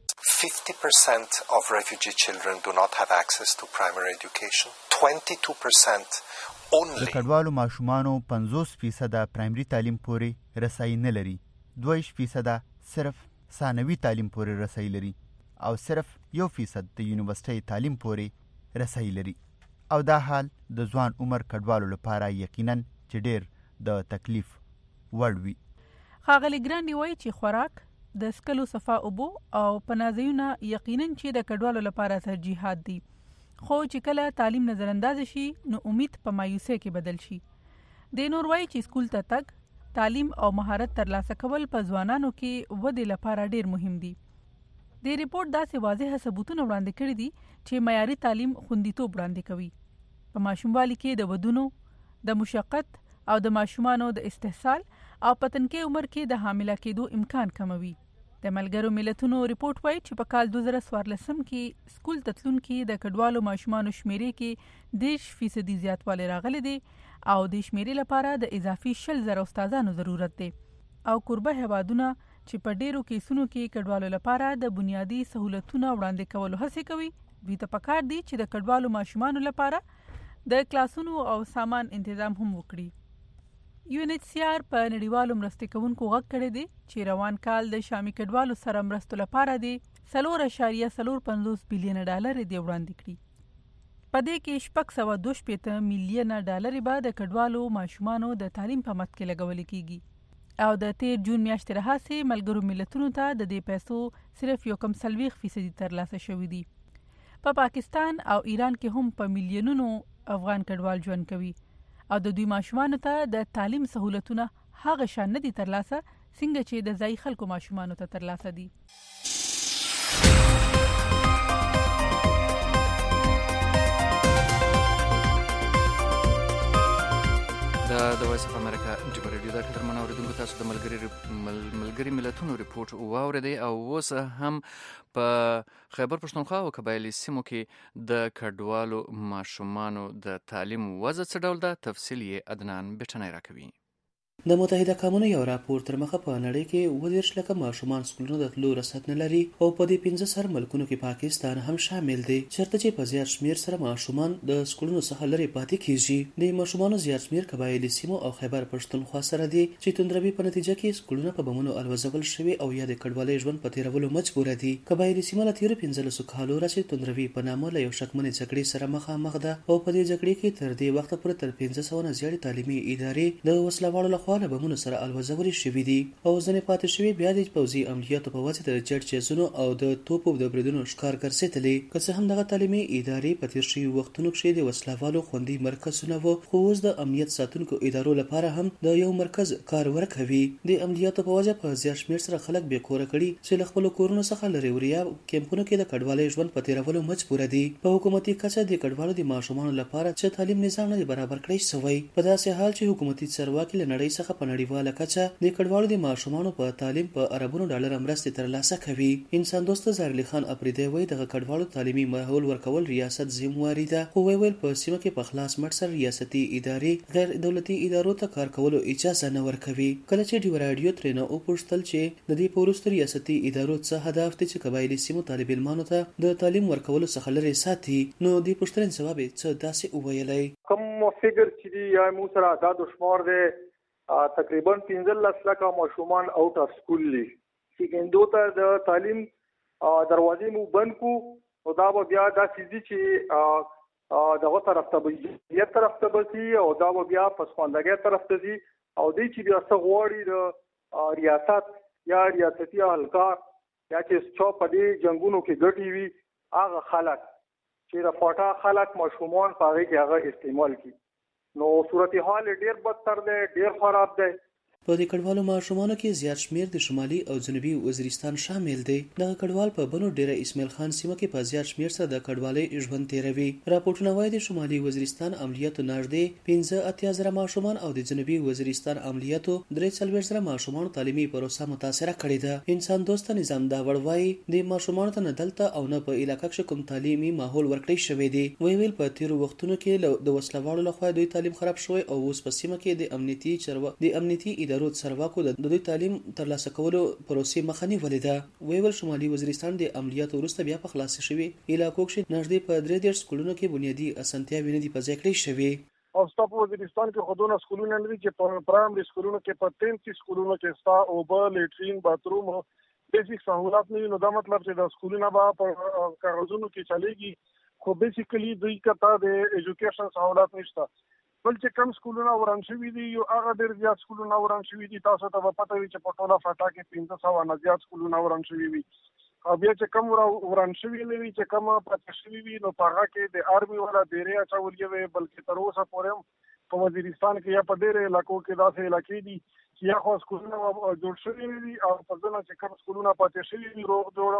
50% of refugee children do not have access to primary education. 22% د کډوالو ماشومانو 50% پرایمري تعلیم پورې رسایي نه لري، 2% صرف ثانوي تعلیم پورې رسایي لري او صرف 1% د یونیورسيټي تعلیم پورې رسایي لري. او دا حال د ځوان عمر کډوالو لپاره یقینا چې ډېر د تکلیف وړ وي. ښاغلي ګرانډي وایي چې خوراک، د سکلو صفا اوبو او پناهځایونه یقینا چې د کډوالو لپاره ترجیحات دي، خو چې کله تعلیم نظر انداز شي نو امید په مایوسۍ کې بدل شي. د نور وایي چې سکول ته تګ، تعلیم او مهارت ترلاسه کول په ځوانانو کې ودې لپاره ډیر مهم دي. د ریپورت داسې واضح ثبوتونه وړاندې کړي دي چې معیاري تعلیم خوندیتوب وړاندې کوي. په ماشوموالي کې د ودونو، د مشقت او د ماشومانو د استحصال او پتنکي عمر کې د حامله کېدو امکان کموي. د ملګرو ملتونو ریپورت وایي چې په کال 2014 کې سکول تتلونکي د کډوالو ماشومانو شمیرې کې 10% زیاتوالی راغلی دی او د شمیرې لپاره د اضافي 10,000 استادانو ضرورت دی. او کوربه هیوادونه چې په ډیرو کیسونو کې کډوالو لپاره د بنیادی سہولتونو وړاندې کولو هڅه کوي، دوی ته پکار دي چې د کډوالو ماشومانو لپاره د کلاسونو او سامان تنظیم هم وکړي. UNHCR په نړیوالو مرستې کوونکو غږ کړی دی چې روان کال د شامي کډوالو سره مرستو لپاره دی 4.45 بلین ډالر دی وړاندې کړي. په دې کې 622 میلیونه ډالر به د کډوالو ماشومانو د تعلیم په مټ کې لګول کیږي او د 13 جون میاشتې راهیسې ملګرو ملتونو ته د دې پیسو صرف 1.4% ترلاسه شوي دي. په پاکستان او ایران کې هم په میلیونونو افغان کډوال ژوند کوي او د دوی ماشومانو ته د تعلیم سہولتونه هغه شان نه دي ترلاسه څنګه چې د ځای خلکو ماشومانو ته ترلاسه دي. د وایس اف امریکا ډیبر ریډیو د قدرمن اوریدونکو تاسو د ملګری ملتونو ریپورت واوریدئ او اوس هم په خیبر پښتونخوا او قبایلي سیمو کې د کډوالو ماشومانو د تعلیم وضع څه ډول ده، تفصیل یې عدنان بیټنی راکوي. د متحده قومونو یو راپور تر مخه په نړۍ کې 20 لکه ماشومان سکولونو د تلو رسد نه لري او په دې 15 ملکونو کې پاکستان هم شامل دی، چېرته چې په زیات شمیر سره ماشومان د سکولونو څخه لري پاتې کیږي. د ماشومانو زیات شمیر قبایلي سیمو او خیبر پښتونخوا سره دي چې توندروي په نتیجه کې سکولونه په بمونو الوزول شوي او یا د کډوالۍ ژوند په تیرولو مجبور دي. قبایلي سیمه له تیر 15 کالو راځي توندروي په نامه له یو شکمنې جګړې سره مخامخ ده او په دې جګړې کې تر دې وخت پورې تر 500 نه زیات تعلیمي ادارې د وسلوالو لخوا له بمونو سره الوزولې شوې دي او ځنې پاتې شوي بیا د پوځي عملیاتو په واسطه د جټ چیزونو او د توپو د بریدونو ښکار ګرځېدلې. که څه هم دغه تعلیمي ادارې په تیر شوي وختونو کې د وسلوالو خوندي مرکزونه وو، خو اوس د امنیت ساتونکو ادارو لپاره هم د یو مرکز کار ورکوي. د عملیاتو په وجه په زیات شمېر سره خلک بې کوره کړي چې له خپلو کورونو څخه لرې وریا کیمپونو کې د کډوالۍ ژوند په تیرولو مجبور دي. په حکومتي کچه د کډوالو د ماشومانو لپاره چې تعلیم نظام نه برابر کړی شوی، په داسې حال چې حکومتي چارواکي له نړۍ څخه په نړیواله کچه د کډوالو د ماشومانو په تعلیم په اربونو ډالر مرستې ترلاسه کوي. انسان دوست زارلی خان اپریدی وایي دغه کډوالو تعلیمي ماحول ورکول ریاست ذمہواري ده، خو ویل په سیمه کې په خلاص مټ سره ریاستي ادارې غیر دولتي ادارو ته کار کولو اجازه نه ورکوي. کله چې ډیو رادیو ترنه او پوښتل چې د دې پروستر ریاستي ادارو څخه هدف دي چې قبایلي سیمو طالب علمانو ته د تعلیم ورکولو څخه لري ساتي، نو د پوښتنې جواب یې څه داسې وویلی. کوم فګر چې یا مو سره دا د شمار دی تقریبا 15 لکه ماشومان آوټ اف سکول دي چې ګندو ته د تعلیم دروازې مو بند کو او دا بیا دا سيزي چې دغه طرف ته به یو طرف ته بسي او دا بیا پسماندګي طرف ته دي او دې چې بیا څه غواړي د ریاست یا ریاستي اهلکار یا چې څو په دې جنگونو کې ګټي وي هغه خلک چې د فاټا خلک ماشومان پاره کې هغه استعمال کوي، نو صورتحال ډیر بدتر دی، ډیر خراب دی. په دې کډوالو ماشومانو کې زیات شمیر د شمالي او جنوبي وزیرستان شامل دي. دغه کډوال په بنو ډیره اسماعیل خان سیمه کې په زیات شمیر سره د کډوالۍ ژوند تیروي. راپورټونه وايي د شمالي وزیرستان عملیاتو نږدې 15,000 ماشومان او د جنوبي وزیرستان عملیاتو 43,000 ماشومان تعلیمي پروسه متاثره کړې ده. انسان دوست نظام دا وړوي د ماشومان ته نه دلته او نه په علاقې کې کوم تعلیمي ماحول ورکړی شوی دی. ویل په تیر وختونو کې د وسلوالو لخوا دوی تعلیم خراب شوی او اوس په سیمه کې د امنیتي ادارو سرواکو د دوی تعلیم ترلاسه کولو پروسې مخه نیولې ده. ویل شمالي وزیرستان د عملیاتو وروسته بیا په خلاص شوی علاقو کې نږدې په 3 سکولونو کې بنیادی اسانتیاوې نه دي په ځای کړې شوی. او ستاسو وزیرستان کې خودونه سکولونه لري چې په پرایمري سکولونو کې په 33 سکولونو کې ستا او بل لیټرین باتروم بیسیک سہولت نه، نو دا مطلب چې د سکولونو به په کاغذونو کې چلےږي، خو بیسیکلی دوی کته د ایجوکیشن سہولت نشته. بل چې کم سکولونه وران شوي دي یو هغه ډېر زیات سکولونه وران شوي دي. تاسو ته به پته وي چې په ټوله فاټا کې 500 نه زیات سکولونه وران شوي وي. او بیا چې کم وران شوي نه وي، چې کم پاتې شوي وي، نو په هغه کې د آرمي والا ډېرې اچولې وي. بلکې تر اوسه پورې په وزیرستان کې یا په ډېرې علاقو کې داسې علاقې دي چې یا خو سکولونه جوړ شوي نه دي او په ځینو چې کم سکولونه پاتې شوي دي روغ جوړ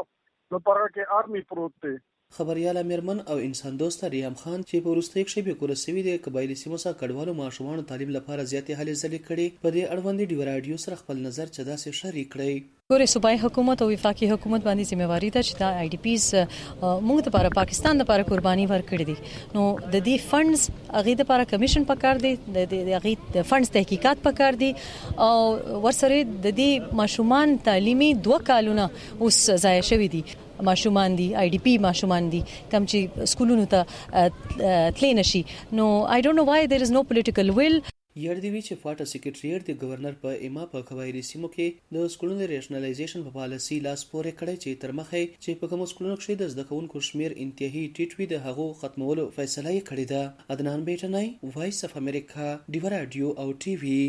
نو پاره کې آرمي پروت دی. خبريال میرمن او انسان دوست ریام خان چې په وروستۍ شپې کورسوي د قبایلی سیمو څخه کډوالو ماشومان تعلیم لپاره زیاتې هلې ځلې کړي په دې اړوند ډیو رادیو سره خپل نظر چدا سي شریک کړي. ګورې صوبایي حکومت او وفاقي حکومت باندې ذمہواری ده چې دا آی ډي پیز موږ لپاره پاکستان لپاره قرباني ورکړي دي. نو د دې فندز هغه لپاره کمیشن پکار دي، د هغه د فندز تحقیقات پکار دي او ورسره د دې ماشومان تعلیمي 2 کالونه اوس ضایع شوي دي. ماشومان دي آی ډي پی ماشومان دي کوم چې سکولونو ته تللی نشي. نو آی ډونټ نو وای دیر از نو پولیټیکل ویل. یاد دی چې فاټا سیکریټریټ د گورنر په ایما په قبایلی سیمو کې د سکولونو ریشنلایزیشن په پالیسي لاس پورې کړی چې تر مخه چې په کوم سکولونو کې د زده کوونکو شمیر انتهایی ټیټ وي د هغو ختمولو فیصله یې کړې ده. عدنان بیٹنای، وایس اف امریکا، ډیو رادیو او ټي وی.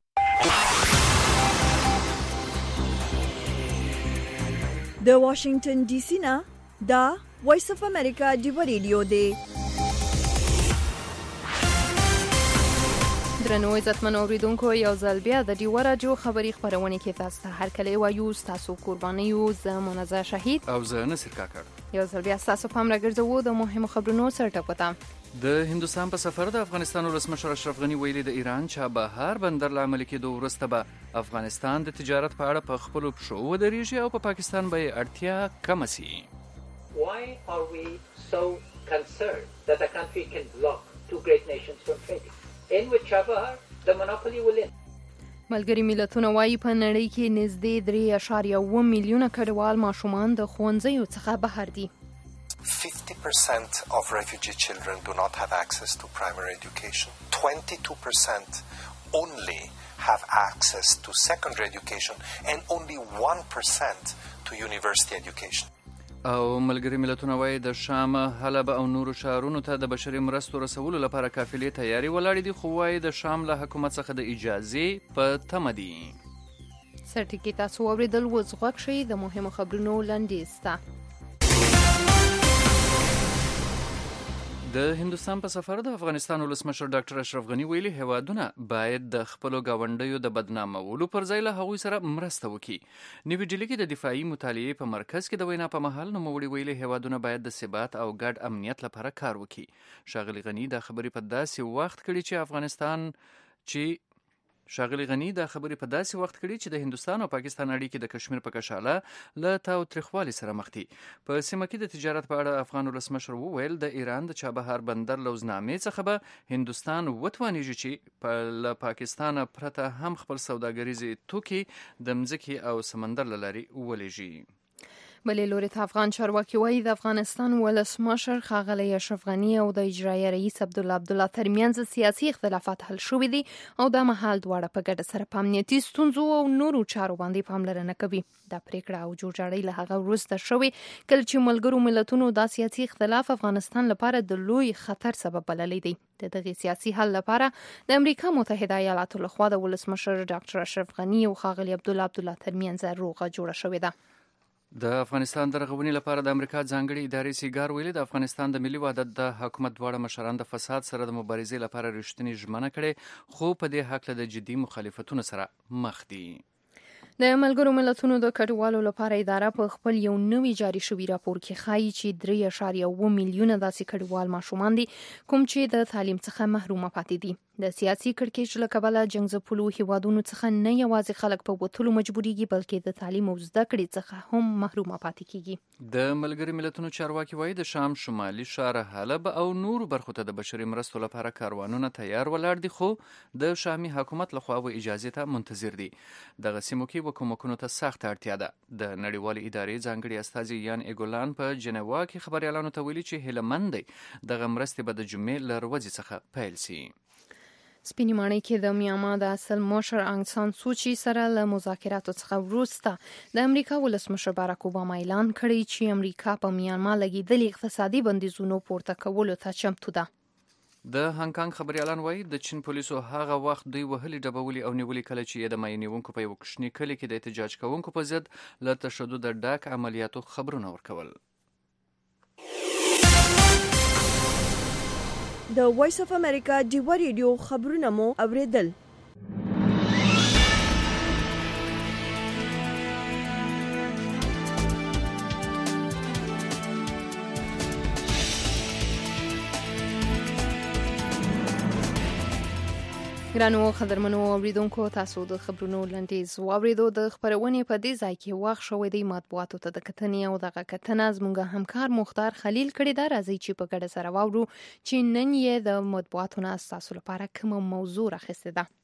د واشنگټن ډي سي نه دا وایس اف امریکا ډیو رادیو دی. درنو عزتمن اوریدونکو، یو ځل بیا د ډیو رادیو خبری خبرونه کې تاسو ته هر کله وایو تاسو قرباني یو ز منازع شهید او زه نصر کاکړ. یو ځل بیا تاسو پام راګرځوو د مهمو خبرونو سره ټکوته. د هندوستان په سفر د افغانستان ولسمشر اشرف غنی ویلي د ایران چابهار بندر له عملي کېدو وروسته به افغانستان د تجارت په اړه په خپلو پښو ودرېږي او په پاکستان به یې اړتیا کمه سي. Why are we so concerned that a country can block two great nations from trading? In which Chabahar, the monopoly will end. ملګری ملتونه وايي په نړۍ کې نږدې 3.1 میلیونه کډوال ماشومان د ښوونځیو څخه بهر دي. 50% of refugee children do not have access to primary education. 22% only have access to secondary education and only 1% to university education. او ملګری ملتونه وايي د شام، حلب او نورو ښارونو ته د بشري مرستو رسولو لپاره قافلې تیاری ولاړې دي، خو وايي د شام له حکومت څخه د اجازې په تمه دي. سرټکی تاسو اوریدل وز غوښ شي د مهمو خبرونو لنډیز ته. د هندوستان په سفر د افغانستان ولسمشر ډاکټر اشرف غنی ویلي هیوادونه باید د خپلو ګاونډیو د بدنامولو پر ځای له هغوی سره مرسته وکړي. نوي ډیلي کې د دفاعي مطالعې په مرکز کې د وینا په مهال نوموړي ویلي هیوادونه باید د ثبات او ګډ امنیت لپاره کار وکړي. شاغلي غنی دا خبرې په داسې وخت کړي چې د هندوستان او پاکستان اړیکې د کشمیر په کشاله له تاوتریخوالي سره مخ دي. په سیمه کې د تجارت په اړه افغان ولسمشر وویل د ایران د چابهار بندر لوزنامې څخه به هندوستان وتوانیږي چې له پاکستان پرته هم خپل سوداګریزي توکي د مځکې او سمندر له لارې ولېږي. بلې لوري ته افغان چارواکي وایي د افغانستان ولسمشر ښاغلی اشرف غني او د اجرایه رئیس عبدالله ترمنځ سیاسي اختلافات حل شوي دي او دا مهال دواړه په ګډه سره په امنیتي ستونزو او نورو چارو باندې پاملرنه کوي. دا پریکړه او جوړجاړی له هغه وروسته شوې کله چې ملګرو ملتونو دا سیاسي اختلاف افغانستان لپاره د لوی خطر سبب بللی دی. د دغه سیاسي حل لپاره د امریکا متحده ایالاتو لخوا د ولسمشر ډاکټر اشرف غني او ښاغلي عبدالله ترمنځ روغه جوړه شوې ده. د افغانستان د رغونې لپاره د امریکا ځانګړي ادارې سیګار ویلي د افغانستان د ملي وحدت د حکومت دواړه مشران د فساد سره د مبارزې لپاره رښتینې ژمنه کړې، خو په دې هکله د جدي مخالفتونو سره مخ دي. د ملګرو ملتونو د کډوالو لپاره اداره په خپل یو نوي جاری شوي راپور کې ښایي چې 3.1 میلیونه داسې کډوال ماشومان دي کوم چې د تعلیم څخه محرومه پاتې دي. د سیاسي کړکېچ له کبله جنګ ځپلو هیوادونو څخه نه یوازې خلک په وتلو مجبوریږي بلکې د تعلیم او زده کړې څخه هم محرومه پاتې کیږي. د ملګري ملتونو چارواکي وایي د شام شمالي ښار حلب او نورو برخو ته د بشري مرستو لپاره کاروانونه تیار ولاړ دي، خو د شامي حکومت لخوا و اجازې ته منتظر دي. دغه سیمو کې حکومتونو ته سخت اړتیا ده. د نړیوالې ادارې ځانګړي استازي یان ایګولان په جنیوا کې خبريالانو ته ویلي چې هیله مند دي دغه مرستې به د جمعې له ورځې څخه پیل شي. سپینې ماڼۍ کې د میانمار د اصل مشر انګ سان سوچي سره له مذاکراتو څخه وروسته د امریکا ولسمشر باراک اوباما اعلان کړی چې امریکا په میانمار لګیدلي اقتصادي بندیزونو پورته کولو ته چمتو ده. د هانګ کانګ خبريالان وایي د چین پولیسو هغه وخت دوی وهلي ډبولي او نیولي کله چې د ماینیونکو په یو کوچني کلي کې د احتجاج کوونکو په ضد له تشدد ډک عملیاتو خبرونه ورکول. د وایس اف امریکا ډیو رادیو خبرونه مو اوریدل. ګرانو قدرمنو اوریدونکو تاسو د خبرونو لنډیز واوریدو د خبرونې په دې ځای کې وخت شوی دی مطبوعاتو ته د کتنې او دغه کتنه زموږ همکار مختار خلیل کړی دا راځي چې په ګډه سره واورو چې نن یې د مطبوعاتو نه تاسو لپاره کومه موضوع راخسته ده.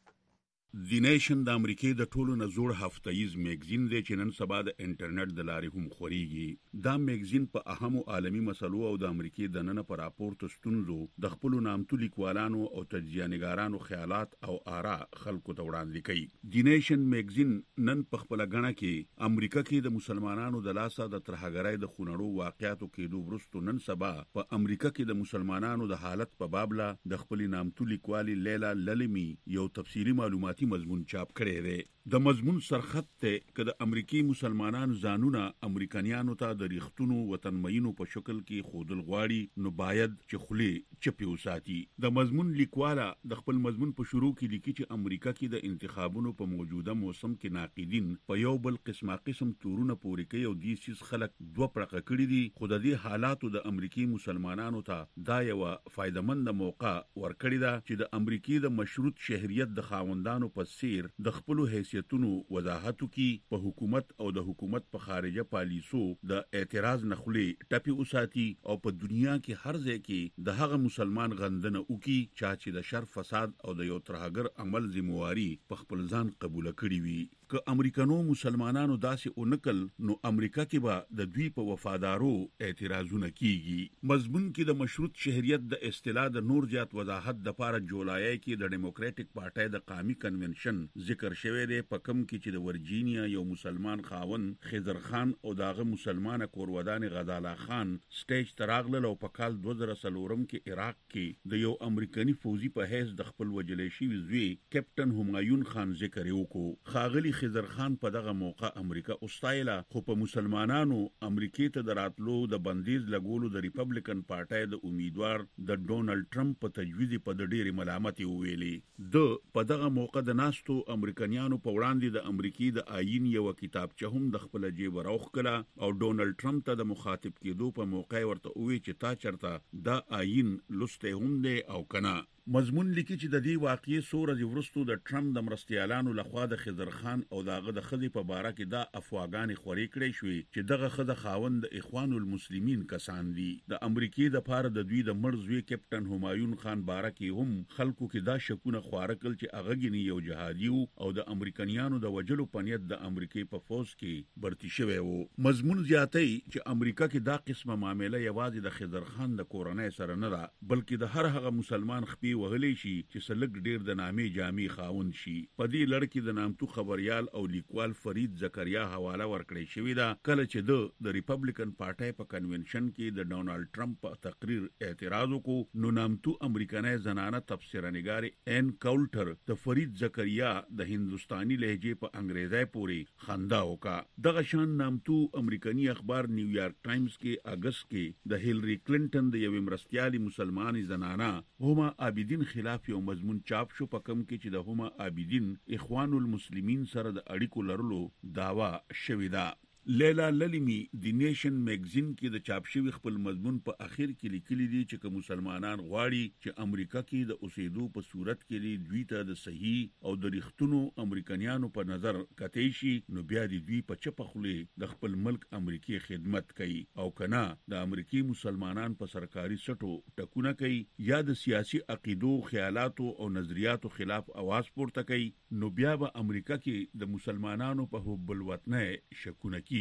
دی نیشن د امریکای د ټولو نه زوړ هفتهیز میګزین دی چې نن سبا د انټرنیټ د لارې هم خوريږي. دا میګزین په اهمو عالمی مسلو او د امریکای د نن پر راپورټ ستونزو د خپل نامتو لیکوالانو او تجزیه‌نګارانو خیالات او آرا خلکو ته وړاندې کوي. دی نیشن میګزین نن په خپل غاڼه کې امریکا کې د مسلمانانو د لاسه د ترهګرۍ د خونړو واقعاتو کېدو وروسته نن سبا په امریکا کې د مسلمانانو د حالت په باب لا د خپل نامتو لیکوالي لیلا للمی یو تفصیلی معلوماتي مضمون چاپ کړی دی. د مضمون سرخط ته که د امریکای مسلمانانو ځانونه امریکایانو ته د ریښتونو وطنمینو په شکل کې خودل غواړي نو باید چې خلی چپی وساتي. د مضمون لیکواله د خپل مضمون په شروع کې لیکي چې امریکا کې د انتخابونو په موجوده موسم کې ناقدین په یو بل قسمه تورونه پورې کوي او دې سیس خلک دوه پړقه کړي دي. خو د دې حالاتو د امریکای مسلمانانو ته دا یو فایدمند موقع ورکړی ده چې د امریکای د مشروط شهریت د خاوندانو په سیر د خپل حیثیتونو وضاحتو کې په حکومت او د حکومت په خارجه پالیسو د اعتراض نخلي ټپي اوساتي او په دنیا کې هر ځای کې د هغه مسلمان غندنه وکي چې د شر فساد او د یو ترهګر عمل ذمہواری په خپل ځان قبول کړی وي. که امریکانو مسلمانانو داسې اونکل نو امریکا کې به د دوی په وفادارو اعتراضونه کیږي. مضمون کې د مشروط شهریت د اصطلاح د نور زیات وضاحت د پاره جولای کې د ډیموکراټک پارټي د قومي کنونشن ذکر شوی دی په کم کې چې د ورجینیا یو مسلمان خاون خضر خان او داغه مسلمانه کورودان غزالا خان سټیج تراغله او په کال 2003 کې عراق کې د یو امریکایي فوجي په حیث د خپل وجلې شوی زوی کیپټن همایون خان ذکر وکړو. خاغلی خضر خان په دغه موقع امریکا اوستایله خو په مسلمانانو امریکای ته دراتلو د بندیز لګولو د ریپبلیکن پارټي د امیدوار د ډونالد ټرمپ په تجویز په ډېری ملامتي ویلي. د په دغه موقع د ناستو امریکایانو په وړاندې د امریکای د آئین یو کتابچه هم د خپل جیب راوخ کړه او ډونالد ټرمپ ته د مخاطب کېدو په موقع ورته وی چې تا چرته دا آئین لسته هم دی او کنه. مضمون لیکي چې د دې واقعي سورج ورستو د ټرمپ د مرستيالانو لخوا د خضر خان او داغه د خدي په باره کې دا افواګان خوري کړی شوې چې دغه خد خاوند د اخوان المسلمین کسان دي. د امریکای د پاره د دوی د مرزوي کیپټن همایون خان باره کې هم خلکو کې دا شکونه خوارکل چې هغه غني یو جهادي او د امریکایانو د وجلو پنیت د امریکای په فوج کې برتی شوی وو. مضمون زیاتې چې امریکا کې دا قسمه معاملې یوازې د خضر خان د کورنۍ سره نه ده بلکې د هر هغه مسلمان خپي وغلی شي چې سلګ ډیر د نامې جامع خاون شي. په دې لړ کې د نامتو خبريال او لیکوال فرید زکریا حواله ورکړی شوی دا کله چې د ریپبلیکن پارټي په کنونشن کې د ډونالد ټرمپ په تقریر اعتراض وکړو نو نامتو امریکایي زنانه تفسیرنګار ان کاولټر د فرید زکریا د هندستاني لهجه په انګریزي پوري خندا وکړه. دغه شان نامتو امریکایي اخبار نیویارک ټایمز کې اگست کې د هیلری کلینټن د یو مرستيالي مسلمانې زنانه هما عابدین خلاف یو مضمون چاپ شو په کم کې چې د هما عابدین اخوان المسلمین سره د اړیکو لرلو داوا شوی ده. لیلا للمی دی نیشن میگزین کې د چاپ شوی خپل مضمون په اخر کې لیکلي دي چې که مسلمانان غواړي چې امریکا کې د اوسېدو په صورت کې دوی ته د صحیح او د ریښتونو امریکایانو په نظر کتای شي نو بیا د دوی په چپه خولې د خپل ملک امریکای خدمت کوي او کنه د امریکای مسلمانان په سرکاري سټو ټکونه کوي یا د سیاسي عقیدو خیالاتو او نظریاتو خلاف आवाज پورته کوي نو بیا به امریکا کې د مسلمانانو په حب الوطن شکونه کیږي.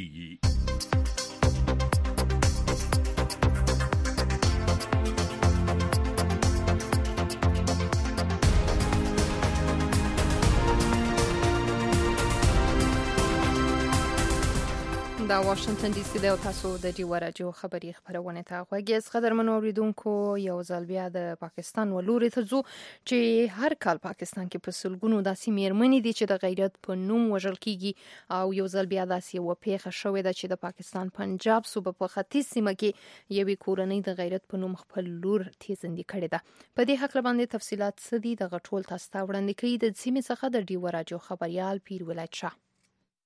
دا واشنگټن ډي سي د تاسو د ډي ورجو خبري خبرونه ته غوږی قدرمنو اوریدونکو یو ځل بیا د پاکستان ولوري ته ځو چې هر کال پاکستان کې په سلګونو داسې میرمنې دي چې د غیرت په نوم وژل کیږي او یو ځل بیا داسې و پیښه شوې ده چې د پاکستان پنجاب صوبه په ختیځ سیمه کې یوې کورنۍ د غیرت په نوم خپل لور تیزندې کړې ده. په دې حق باندې تفصيلات څه دي د غټول تاسو ته وړاندې کوي د سیمې څخه د ډي ورجو خبريال پیر ولایت شاه.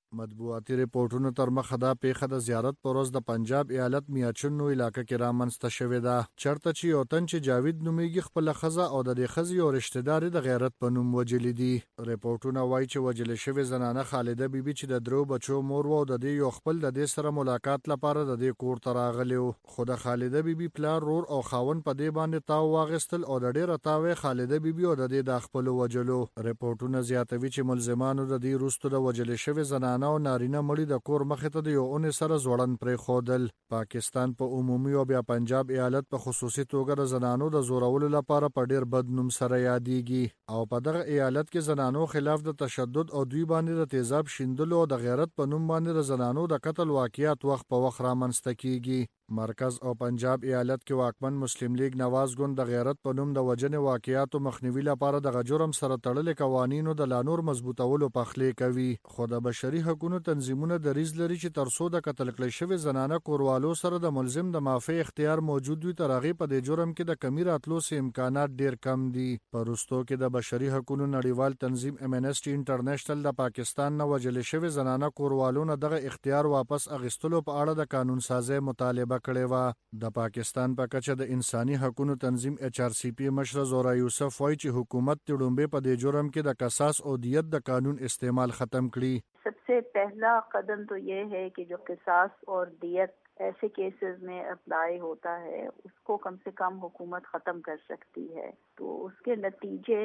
مطبوعاتي ریپورتونو تر مخه دا پیښه د زیارت پر ورځ د پنجاب ایالت میاچنو علاقې کې رامنځته شوې ده، چرته چې یو تن چې جاوید نومیږي خپل ښځه او د دې ښځې یو رشتہ دار د غیرت په نوم وجلې دي. ریپورتونه وایي چې وجلې شوې زنانه خالده بیبي چې د درو بچو مور و او د دې یو خپل د دې سره ملاقات لپاره د دې کور ته راغلی و، خو د خالده بیبي پلار، رور او خاوند په دې باندې تاو واغستل او د ډېره تاوې خالده بیبي او د دې د خپل وجلو. ریپورتونه زیاتوي چې ملزمانو د دې وروسته د وجلې شوې زنانه او نارینه مړي د کور مخې ته د یو اونې سره ځوړند پرېښودل. پاکستان په عمومي او بیا پنجاب ایالت په خصوصي توګه د زنانو د زورولو لپاره په ډېر بد نوم سره یادېږي او په دغه ایالت کې زنانو خلاف د تشدد او دوی باندې د تیزاب شیندلو او د غیرت په نوم باندې د زنانو د قتل واقعیات وخت په وخت رامنځته کیږي. مرکز او پنجاب ایالت کې واکمن مسلم لیگ نواز ګوند د غیرت په نوم د وجنې واقعیاتو مخنیوي لپاره د جرم سره تړلې قوانینو د لا نور مضبوطولو پخلې کوي، خو د بشري حقوقو تنظیمونه دریځ لري چې تر څو د قتل کړې شوې زنانه کوروالو سره د ملزم د معافی اختیار موجود وي تر هغې په دې جرم کې د کمی راتلو سه امکانات ډیر کم دي. په وروستو کې د بشري حقوقو نړیوال تنظیم امنسټي انټرنیشنل د پاکستان نه وجلې شوې زنانه کوروالو نه دغه اختیار واپس اخیستلو په اړه د قانون سازي مطالبه کړې و. د پاکستان په کچه د انساني حقوقو تنظیم HRCP مشر زورا یوسف وایي چې حکومت د ډومبه په دې جرم کې د قصاص او دیت د قانون استعمال ختم کړي. सबसे पहला कदम तो ये है कि जो किसास और दियत ऐसे केसेस में अप्लाई होता है उसको कम से कम हुकूमत ख़त्म कर सकती है, तो उसके नतीजे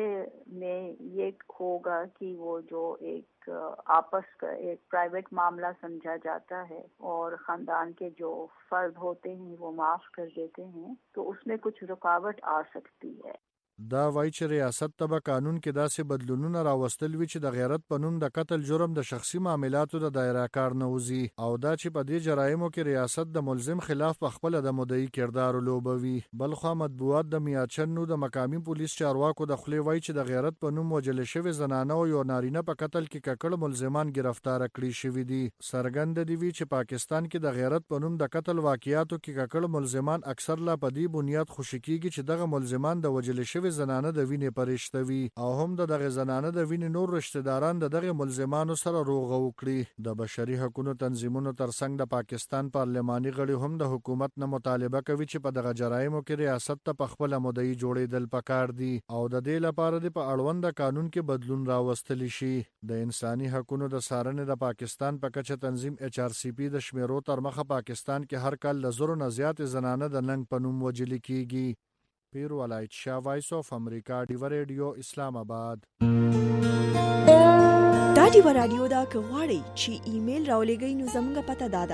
में ये होगा कि वो जो एक आपस का एक प्राइवेट मामला समझा जाता है और ख़ानदान के जो फ़र्द होते हैं वो माफ़ कर देते हैं, तो उसमें कुछ रुकावट आ सकती है. دا وایي چې ریاست ته به قانون کې داسې بدلونونه راوستل وي چې د غیرت په نوم د قتل جرم د شخصي معاملاتو د دایره کار نه وځي او دا چې په دې جرایمو کې ریاست د ملزم خلاف په خپل د مدعي کردار لوبوي. بلخوا مطبوعات د میاچنو د مقامی پولیس چارواکو د خولې وایي چې د غیرت په نوم وجلې شوې زنانه او یو نارینه په قتل کې ککړ ملزمان گرفتار کړي شوي دي. څرګند دي وی چې پاکستان کې د غیرت په نوم د قتل واقعیاتو کې ککړ ملزمان اکثر لا په دې بنیاد خوشی کیږي چې دغه ملزمان د وجلې شوې زنانه د وینې پرشته وي او هم دغه زنانه د وینې نور رشتہ داران دغه ملزمانو سره روغه وکړي. د بشري حقوقو تنظیمونو ترڅنګ د پاکستان پارلماني غړي هم د حکومت نه مطالبه کوي چې په دغه جرایمو کې ریاست ته په خپل مدعي جوړېدل پکار دي او د دې لپاره د په اړوند قانون کې بدلون راوستل شي. د انساني حقوقو د سارنې د پاکستان په کچه تنظیم HRCP د شمیرو تر مخه پاکستان کې هر کال د زرو نه زیات زنانه د ننګ په نوم وجلې کیږي. پیر ولایت شاه، وایس اف امریکا، ډیو ریډیو، اسلام آباد. دا ډیو رادیو دا کغواړي چې ایمیل راولېږئ نو زموږ پته دادا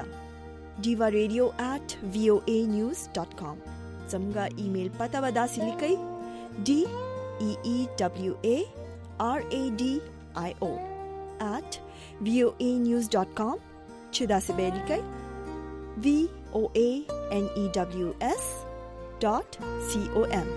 diva.radio@voanews.com. زموږ ایمیل پته وداسې لیکئ DEEWARADIO@voanews.com چې داسې به لیکئ VOANEWS.com.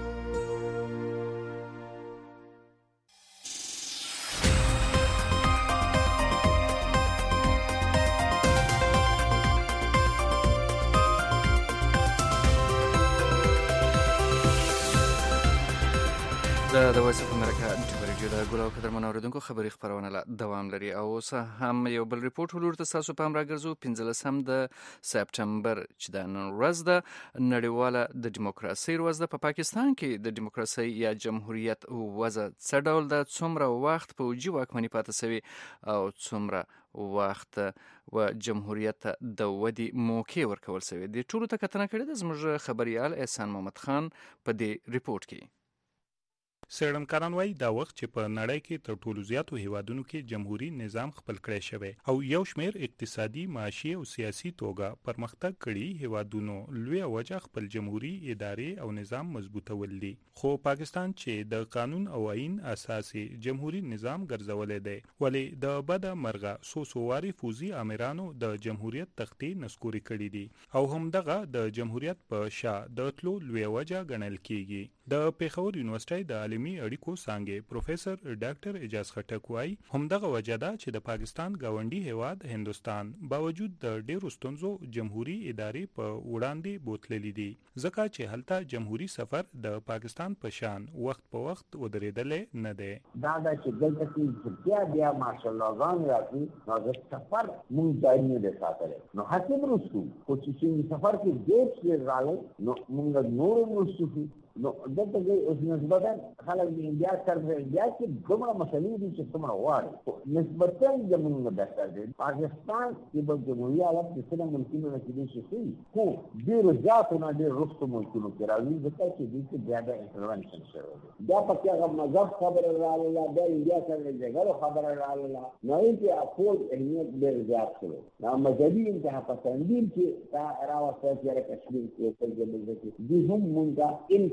د وایس اف امریکا ډیو د ګل او قدرمن اوریدونکو خبري خبرونه لا دوام لري او اوس هم یو بل ریپورت ولور ته تاسو په امر راګرځو 15 د سپټمبر چې د نن ورځ د نړیواله د دیموکراسي ورځ د په پاکستان کې د دیموکراسي یا جمهوریت وضع څه ډول د څومره وخت په وجي واکمنۍ پاتې سوي او څومره وخت و جمهوریت د ودی موقع ورکول سوي د ټولو ته کتنه کړې د زموږ خبريال احسان محمد خان په دې ریپورت کې. څېړنکاران وایي دا وخت چې په نړۍ کې تر ټولو زیاتو هیوادونو کې جمهوریت نظام خپل کړی شوی او یو شمېر اقتصادي، معاشي او سیاسي توګه پرمختګ کړي هیوادونو لوی وجه خپل جمهوریت ادارې او نظام مضبوطول دي. خو پاکستان چې د قانون او آئین اساسي جمهوریت نظام ګرځولې دی ولې د بد مرغه سوسواري فوزي امیرانو د جمهوریت تختې نسکوري کړي دي او هم دغه د جمهوریت په شا د تلو لوی وجه ګڼل کیږي. د پیښور یونیورسيټي د علمي اړیکو څانګې پروفیسور ډاکټر اجاز خټک وايي همدغه وجه ده چې د پاکستان گاونډي هیواد هندستان باوجود د ډېرو ستونزو جمهوریت ادارې په وړاندې بوتللې دي ځکه چې هلته جمهوریت سفر د پاکستان په شان وخت په وخت ودرېدلې نه دی. دا چې دلته کې بیا ماشاءالله غان راځي نو د سفر مونږ ځای نه دی ساتلی نو هڅې وروستو خو چې سفر کې ډېر څه راغلی نو مونږ نور وروستو نو دلته کې اوس نسبتا خلک د انډیا سره د انډیا کې دومره مسلې دي چې څومره غواړي نسبتا زموږ بهتر دی. پاکستان کې به جمهوري حالت د څه ملکونو نه کېدای شي خو ډېرو زیاتو نه ډېر وروستو ملکونو کې راځي ځکه چې دوی کې بیا د انټرونشن شوی دی. بیا پکې هغه مذهب خبره راغله بیا انډیا سره د جګړو خبره راغله نو یې کې اپوز اهمیت ډېر زیات شوی دا مذهبي انتها پسندي چې دا راوسته چې کشمیر کې په جبل کې دوی هم مونږه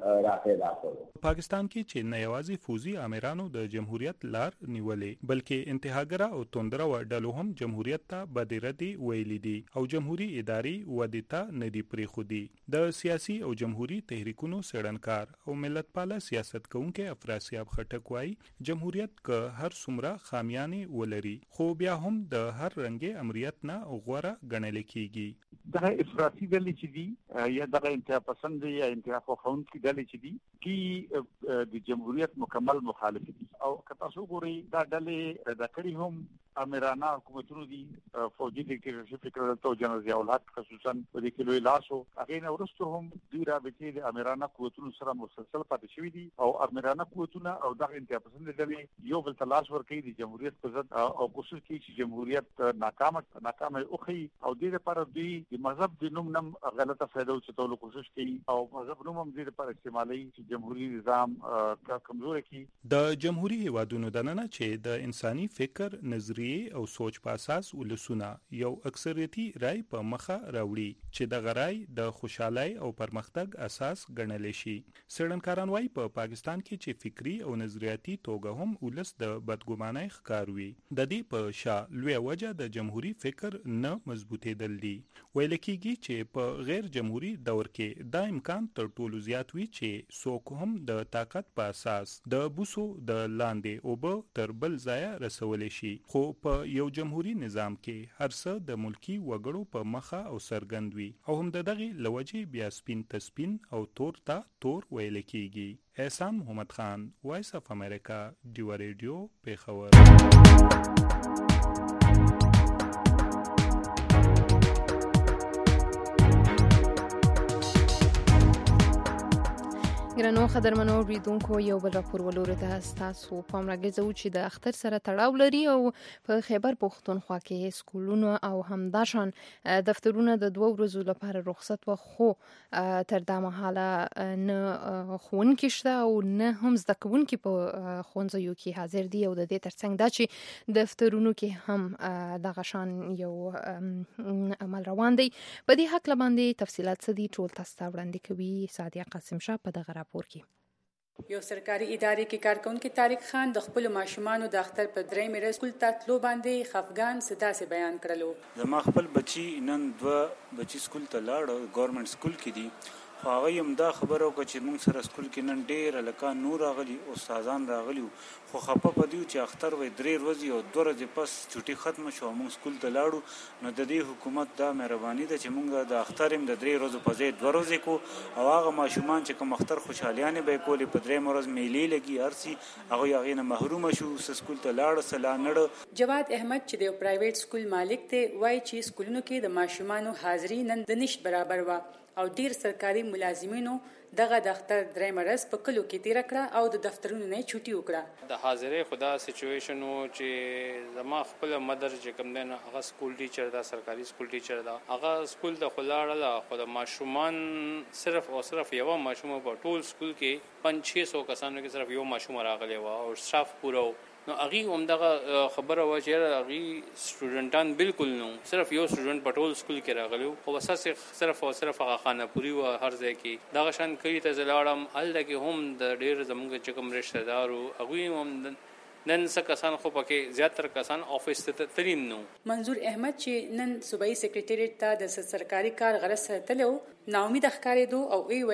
پاکستان کې چې نه یوازې فوزي امیرانو د جمهوریت لار نیولې بلکې انتهاګره او توندره و ډلو هم جمهوریت ته بدردي ویلي دي او جمهوریت ادارې ودیتا ندي پرې خودي د سیاسي او جمهوریت تحریکونو سړنکار او ملت پاله سیاست کوونکې افراسیاب خټک وايي جمهوریت که هر څومره خامیانې ولري خو بیا هم د هر رنګي امریت نه غوړه ګڼل کیږي. دغه افراطي ډلې چې دي یا دغه انتها پسند یا انتها خوښونکي ډلې چې دي کی د جمهوریت مکمل مخالف دي او که تاسو ګورئ دا ډلې پیدا کړي هم امیرانه حکومتونو دي فوجي ډیکټیټرشپ کړل ته جنرال ضیاء الحق خصوصا په دې کې لوی لاسو هغه نه ورسته هم دوی رابطې د امیرانه قوتونو سره مسلسل پاتې شوي دي او امیرانه قوتونه او دغه انتها پسند ډلې یو بل ته لاس ورکوي د جمهوریت په ضد او کوشش کوي چې جمهوریت ناکامه وخی او دې لپاره دوی د مذهب د نوم نم غلطه فائدہ چتولو کوشش کوي او مذهب نوم هم دې لپاره استعمالوي چې جمهوریت نظام کمزوري کړي. د جمهوریت هیوادونو دننه چې د انساني فکر نظریه او سوچ په اساس ولسونه یو اکثریتي رائے په مخه راوړي چې د غرای د خوشحالي او پرمختګ اساس ګڼل شي. سړنکاران وايي په پاکستان کې چې فکری او نظریاتي توګه هم ولس د بدګمانۍ ښکار وي د دې په شا لوی وجه د جمهوریت فکر نه مضبوطېدل دي. ویل کېږي چې په غیر جمهوری دور کې دا امکان تر ټولو زیات وي چې څوک هم د طاقت په اساس د بوسو د لاندې اوبه تر بل ځای رسول شي خو په یو جمهوری نظام کې هر څه د ملکی وګړو په مخه او سرګند وي او هم دغه لوجه بیا سپین تسپین او تور تا تور ویل کېږي. احسان محمد خان وایس اف امریکا ډیو ریډیو پیښور. ګرانو خبرمنو ریډونکو یو بل راپور ولوري ته تاسو پام راګرځو چې د اختر سره تړاو لري او په خیبر پختونخوا کې سکولونه او همداشان دفترونه د 2 ورځو لپاره رخصت و خو تر دا مهاله نه خونکي شته او نه هم زده کوونکي په خونځو کې حاضر دي او د دې ترڅنګ دا چې دفترونو کې هم دغه شان یو عمل روان دی. په دې حق باندې تفصيلات څه دي ټول تاسو ته وړاندې کوي سادیه قاسم شاه په دغه یو سرکاري ادارې کې کارکونکي طارق خان د خپل ماشومانو د اختر په درې مېرز سکول ته تلو باندې خفګان سداسې بیان کړلو. زما خپل بچي نن 2 بچي سکول ته لاړ ګورنمنت سکول کې دي خو هغه هم دا خبره وکړه چې موږ سره سکول کې نن ډېر هلکان نور راغلي استادان راغلي خو خفه په دي چې اختر وای 3 ورځې او 2 ورځې پس چوټي ختمه شو موږ سکول ته لاړو نو د دې حکومت دا مهرباني ده چې موږ د اختر هم د 3 ورځو په ځای 2 ورځې کو او هغه ماشومان چې کوم اختر خوشحالیانه به کولې په 3 ورځ میلې لګي ارسي هغه نه محروم شو سکول ته لاړ سلانړ. جواد احمد چې د پرایویټ سکول مالک ته وایي چې سکولونو کې د ماشومانو حاضری نن د نش برابر و او ډیر سرکاري ملازمینو دغه د اختر درې مرز په کلو کې تیر کړه او د دفترونو نه چوټي وکړه. د حاضرې خدا سچويشن او چې زما خپل مدر چې کوم دنه هغه سکول ټیچر دا سرکاري سکول ټیچر دا هغه سکول د خلاړه خو د ماشومان صرف او صرف یو ماشوم په ټول سکول کې 500 کسانو کې صرف یو ماشوم راغلی و او سټاف پورو نو هغه هم دغه خبره و چې هغه سټوډنټان بالکل نو صرف یو سټوډنټ په ټول سکول کې راغلی او اساس صرف او صرف هغه خانه پوری و هر ځای کې دغه شان کوي ته زلاړم هلته کې هم د ډیر زموږ چې کوم رشتہ دارو هغه هم نن څه کسان خو پکې زیاتره کسان افیس ته تلین نو. منظور احمد چې نن صوبایي سیکریټریټ ته د سرکاري کار غرض سره تلو ناامید ښکارېدو او ای ویل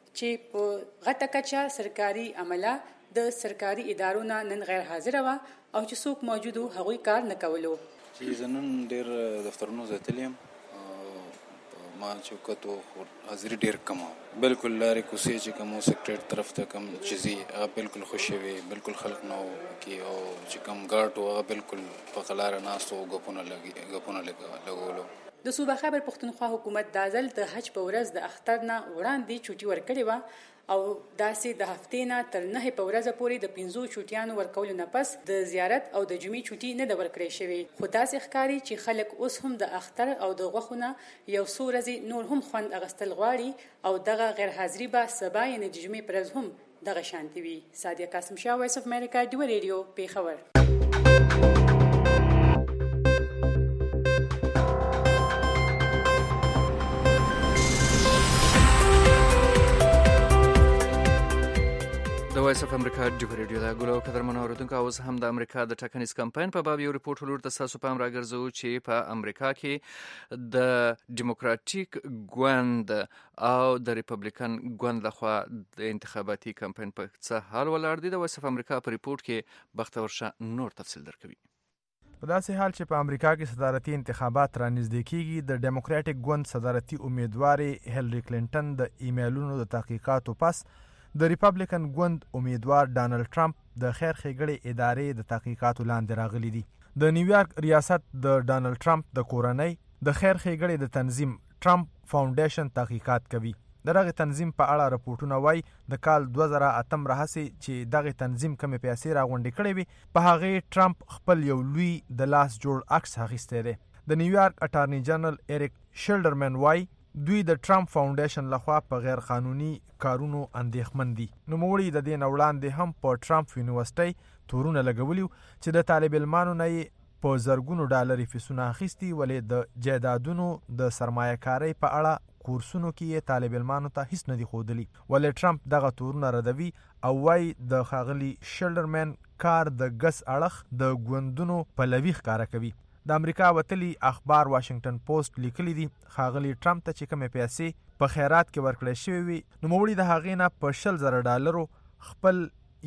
چې په غټه کچه سرکاري عمله د سرکاري ادارو نه نن غیر حاضر و او چې څوک موجودو هغوی کار نه کولو. چې نن ډیر دفترونو زتلیم ما چې کتو حاضری ډیر کم بالکل لارې کوسې چې کوم سیکریټ طرف ته کم چیزي بالکل خوشي وي بالکل خلک نو کې او چې کم ګارد او بالکل په قلار ناستو غپونه لګولو. د صوبه خیبر پښتونخوا حکومت د ځل د حج په ورځ د اختر نه وړاندې چوټي ورکړې و او داسې د هفتې نه تر 9 په ورځ پورې د 15 چوټیانو ورکولو نه پس د زیارت او د جمعې چوټي نه د ورکړې شوی. خو داسې ښکاري چې خلک اوس هم د اختر او د غوښونه یو څو ورځې نور هم خوند اغستل غواړي او دغه غیر حاضری به سبا یعنې د جمعې پر ورځ هم دغه شانتي وي. سادیه قاسم شاه، وایس اف امریکا، ډیو ریډیو، پیښور. د وایس اف امریکا ډیو ریډیو دا ګلو قدرمنو اوریدونکو، اوس هم د امریکا د ټاکنیز کمپاین په باب یو ریپورت ولور د تاسو پام راګرځو چې په امریکا کې د ډیموکراټیک ګوند او د ریپبلیکن ګوند لخوا د انتخاباتي کمپاین په څه حال ولاړ دي. د وایس اف امریکا په ریپورت کې بختور شاه نور تفصیل درکوي. په داسې حال چې په امریکا کې صدارتي انتخابات رانږدې کیږي، د ډیموکراټیک ګوند صدارتي امیدواري هیلری کلینټن د ایمیلونو د تحقیقاتو پس د ریپبلیکن ګوند امیدوار ډانلډ ټرمپ د خیر ښېګړې ادارې د تحقیقاتو لاندې راغلي دي. د نیویارک ریاست د ډانلډ ټرمپ د کورنۍ د خیر ښېګړې د تنظیم ټرمپ فاونډیشن تحقیقات کوي. دغه تنظیم په اړه رپورټونه وایي د کال 2008 راهیسې چې دغه تنظیم کمې پیسې راغونډې کړې وي، په هغې ټرمپ خپل یو لوی د لاس جوړ عکس اخیستی دی. د نیویارک اټارني جنرال ایریک شیلډرمن وایي دوی د ټرمپ فاونډیشن لخوا په غیر قانوني کارونو اندېښمن دي. نوموړي د دې نه وړاندې هم په ټرمپ یونیورسټۍ تورونه لګولي چې د طالب علمانو نه یې په زرګونو ډالري فیسونه اخیستي، ولې د جایدادونو د سرمایه کارۍ په اړه کورسونو کې یې طالب علمانو ته هیڅ نه دي ښودلي. ولې ټرمپ دغه تورونه ردوي او وایي د ښاغلي شیلډرمن کار د ګس اړخ د ګوندونو پلوي ښکاره کوي. د امریکا وتلي اخبار واشنگټن پوسټ لیکلي دي ښاغلي ټرمپ ته چې کومې پیسې په خیرات کې ورکړې شوې وي، نوموړي د هغې نه په 20,000 ډالرو خپل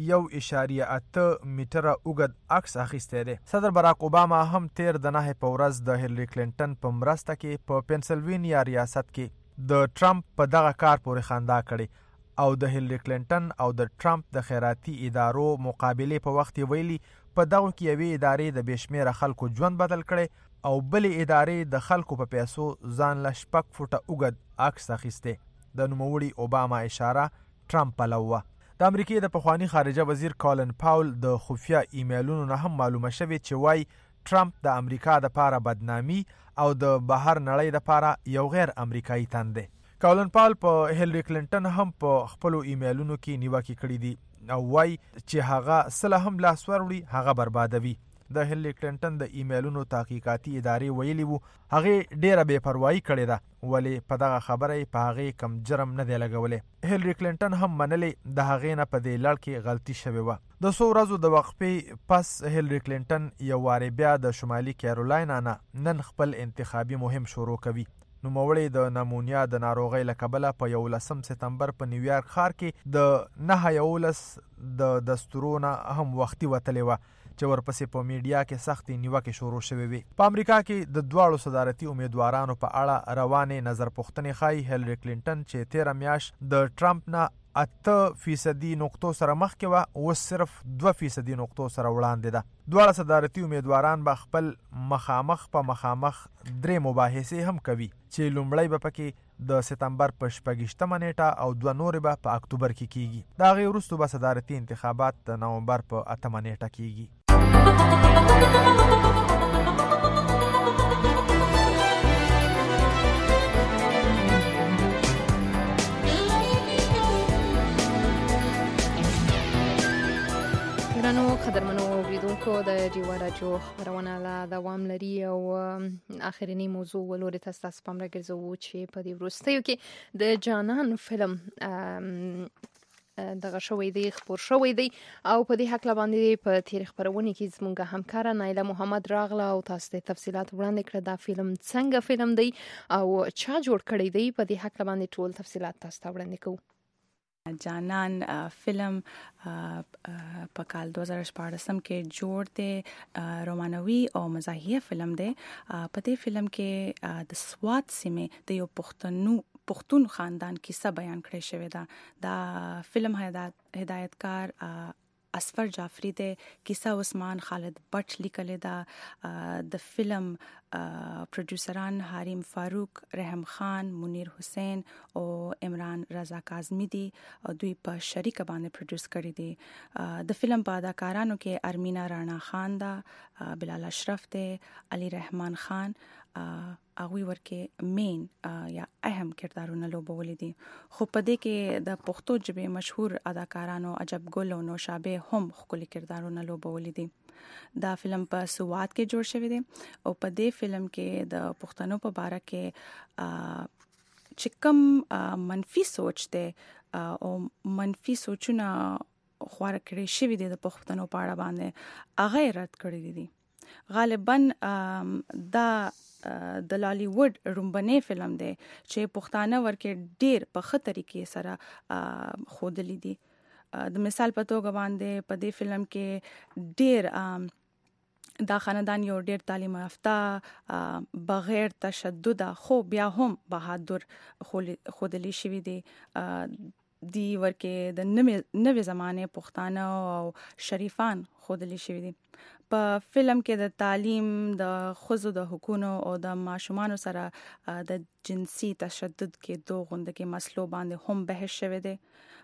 1.8 میټره اوږد عکس اخیستی دی. صدر براک اوباما هم تیر د 9 په ورځ د هیلری کلینټن په مرسته کې په پنسلوینیا ریاست کې د ټرمپ په دغه کار پورې خندا کړې او د هیلری کلینټن او د ټرمپ د خیراتي ادارو مقابلې په وخت یې ویلي په دغه کې یوې ادارې د بېشمېره خلکو ژوند بدل کړی او بلې ادارې د خلکو په پیسو ځان له 6 فوټه اوږد عکس اخیستی. د نوموړي اوباما اشاره ټرمپ پلو وه. د امریکې د پخواني خارجه وزیر کالن پاول د خفیه ایمیلونو نه هم معلومه شوې چې وایي ټرمپ د امریکا دپاره بدنامي او د بهر نړۍ دپاره یو غیر امریکایي تن دی. کالن پاول په هیلری کلینټن هم په خپلو ایمیلونو کې نیوکې کړي دي او وایي چې هغه سله هم لاس وروړي هغه بربادوي. د هیلری کلینټن د ایمیلونو تحقیقاتي ادارې ویلي وو هغې ډیره بې پروایي کړې ده، ولې په دغه خبره یې په هغې کم جرم نه دی لګولی. هیلری کلینټن هم منلې د هغې نه په دې لړ کې غلطي شوې وه. د څو ورځو د وقفې پس هیلری کلینټن یو وارې بیا د شمالي کیرولاینا نه نن خپل انتخابي مهم شروع کوي. نوموړي د نمونیا د ناروغۍ له کبله په 11 سپتمبر په نیویارک ښار کې د 9/11 د دستورو نه هم وختي وتلې وه چې ورپسې په میډیا کې سختې نیوکې شروع شوې وې. په امریکا کې د دواړو صدارتي امیدوارانو په اړه روانې نظر پوښتنې ښایي هیلری کلینټن چې 13 میاشت د ټرمپ نه 8% نقطو سره مخکې وه، اوس صرف 2% نقطو سره وړاندې ده. دواړه صدارتي امیدواران به خپل مخامخ په مخامخ 3 مباحثې هم کوي چې لومړی به پکې د سپتمبر په 26 نیټه او 2 نورې به په اکتوبر کې کیږي. د هغې وروسته به صدارتي انتخابات د نومبر په 8 نیټه کیږي. ګرانو قدرمنو اوریدونکو، د ډیوا راډیو خپرونه لا دوام لري او اخرنی موضوع ولوري تاسو پام راګرځوو چې په دې وروستیو کې د جانان فلم دغه شوی دی، خبر شوی دی او په دې حق باندې په تیر خبرونه کې زموږ همکار نایله محمد راغله او تاسو ته تفصيلات وړاندې کړل. دا فلم څنګه فلم دی او چا جوړ کړی دی، په دې حق باندې ټول تفصيلات تاسو ته وړاندې کوو. جانان فلم په کال 2014 کې جوړ دی، رومانوي او مزاحیه فلم دی. په دې فلم کې د سوات سیمې د یو پښتون خاندان کیسه بیان کړې شوې ده. دا فلم هدایتکار اسفر جعفری دی، کیسه عثمان خالد بټ لیکلې ده. د فلم پروډوسران حریم فاروق، رحم خان، منیر حسین او عمران رضا کاظمی دي او دوی په شریکه باندې پروډوس کړی دي. د فلم په اداکارانو کې ارمینا رانا خان ده، بلال اشرف دی، علي رحمان خان، هغوی ورکه مین یا اهم کردارونه لوبولې دي. خو په دې کې د پښتو ژبې مشهور اداکارانو عجب ګل او نوشابه هم ښکلي کردارونه لوبولې دي. دا فلم په سوات کې جوړ شوی دی او په دې فلم کې د پښتنو په باره کې چې کوم منفي سوچ دی او منفي سوچونه خواره کړی شوي دي د پښتنو په اړه باندې، هغه رد کړی دي. غالبا دا د لالی ووډ رومبنې فلم دی چې پښتانه ورکه ډیر په ښه طریقې سره ښودلی دي. د مثال په توګه باندې په دې فلم کې ډیر دا خاندان یو ډیر تعلیم یافته، بغیر تشدد خو بیا هم بهادر ښودلی شوي دي. دی ورکه د نوې زمانه پښتانه او شریفان ښودلی شوي دي. په فلم کې د تعلیم، د ښځو د حقوقو او د ماشومانو سره د جنسي تشدد کې دوه غوندکې مسلو باندې هم بحث شوی دی.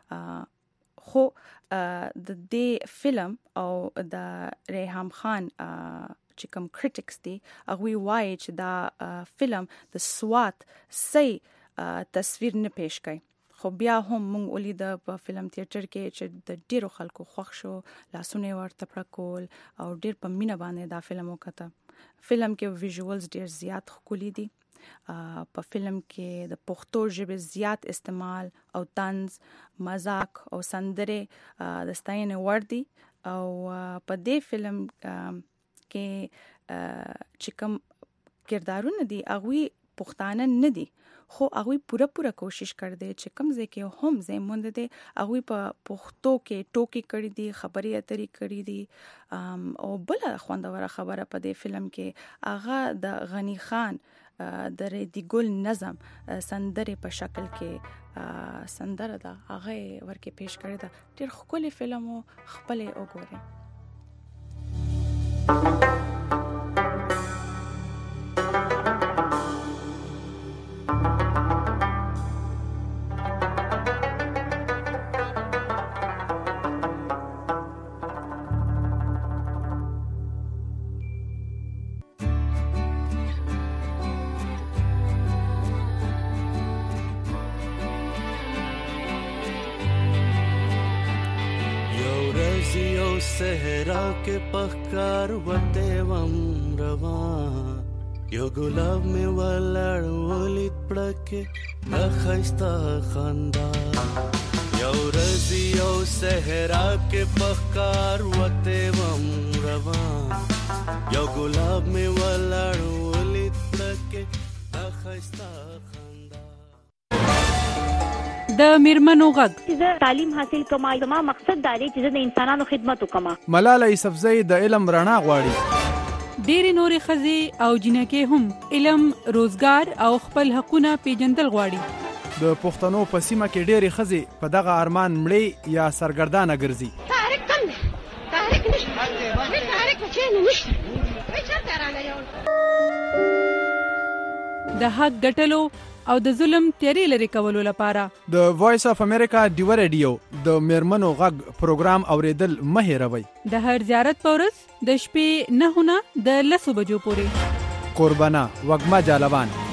خو د دې فلم او د ریحام خان چې کوم کریټکس دي هغوی وایي چې دا فلم د سوات صحیح تصویر نه پیش کوي. خو بیا هم مونږ ولید په فلم تیاتر کې چې د ډیرو خلکو خوښ شو، لاسونه ورته پړکول او ډیر په مینه باندې دا فلم وکړه. فلم کې ویژوالز ډیر زیات ښکلي دي. په فلم کې د پښتو ژبې زیات استعمال او طنز، مذاق او سندرې د ستاینې وړ دي. او په دې فلم کې چې کوم کردارونه دي هغوی پښتانه نه دي، خو هغوی پوره کوشش کړی دی چې کوم ځای کې هم ځای موندی دی هغوی په پښتو کې ټوکې کړي دي، خبرې اترې کړي دي. او بله خوندوره خبره په دې فلم کې هغه د غنی خان د ریدی ګل نظم سندرې په شکل کې سندره ده، هغه ورکه پیش کړی ده. ډېر ښکلی فلم و، خپلې وګورئ. सहरा के पखकार वटे वम रवा यो गुलाब में वलड़ वलित पड़के नखस्ता खंदा यो रजी यो सहरा के पखकार वटे वम रवा यो गुलाब में वलड़ वलित पड़के नखस्ता د میرمنو غږ چې تعلیم حاصل کما زما مقصد دا دی چې د انسانانو خدمت وکما. ملاله یوسفزۍ د علم رڼا غواړي. ډېری نورې ښځې او جنکې هم علم، روزګار او خپل حقونه پیژندل غواړي. د پښتنو په سیمه کې ډېرې ښځې په دغه ارمان مړې یا سرګردانه ګرځي. تحریک کم دی، تحریک نشته، تحریک چېرې نشته، چېرته راغلی د حق ګټلو او د ظلم تیارې لرې کولو لپاره د وایس اف امریکا ډیو ریډیو د میرمنو غږ پروګرام اوریدل مه هېروئ. د هر زیارت په ورځ د شپې 9 نه د 10 بجو پورې. قربانه وږمه جالبان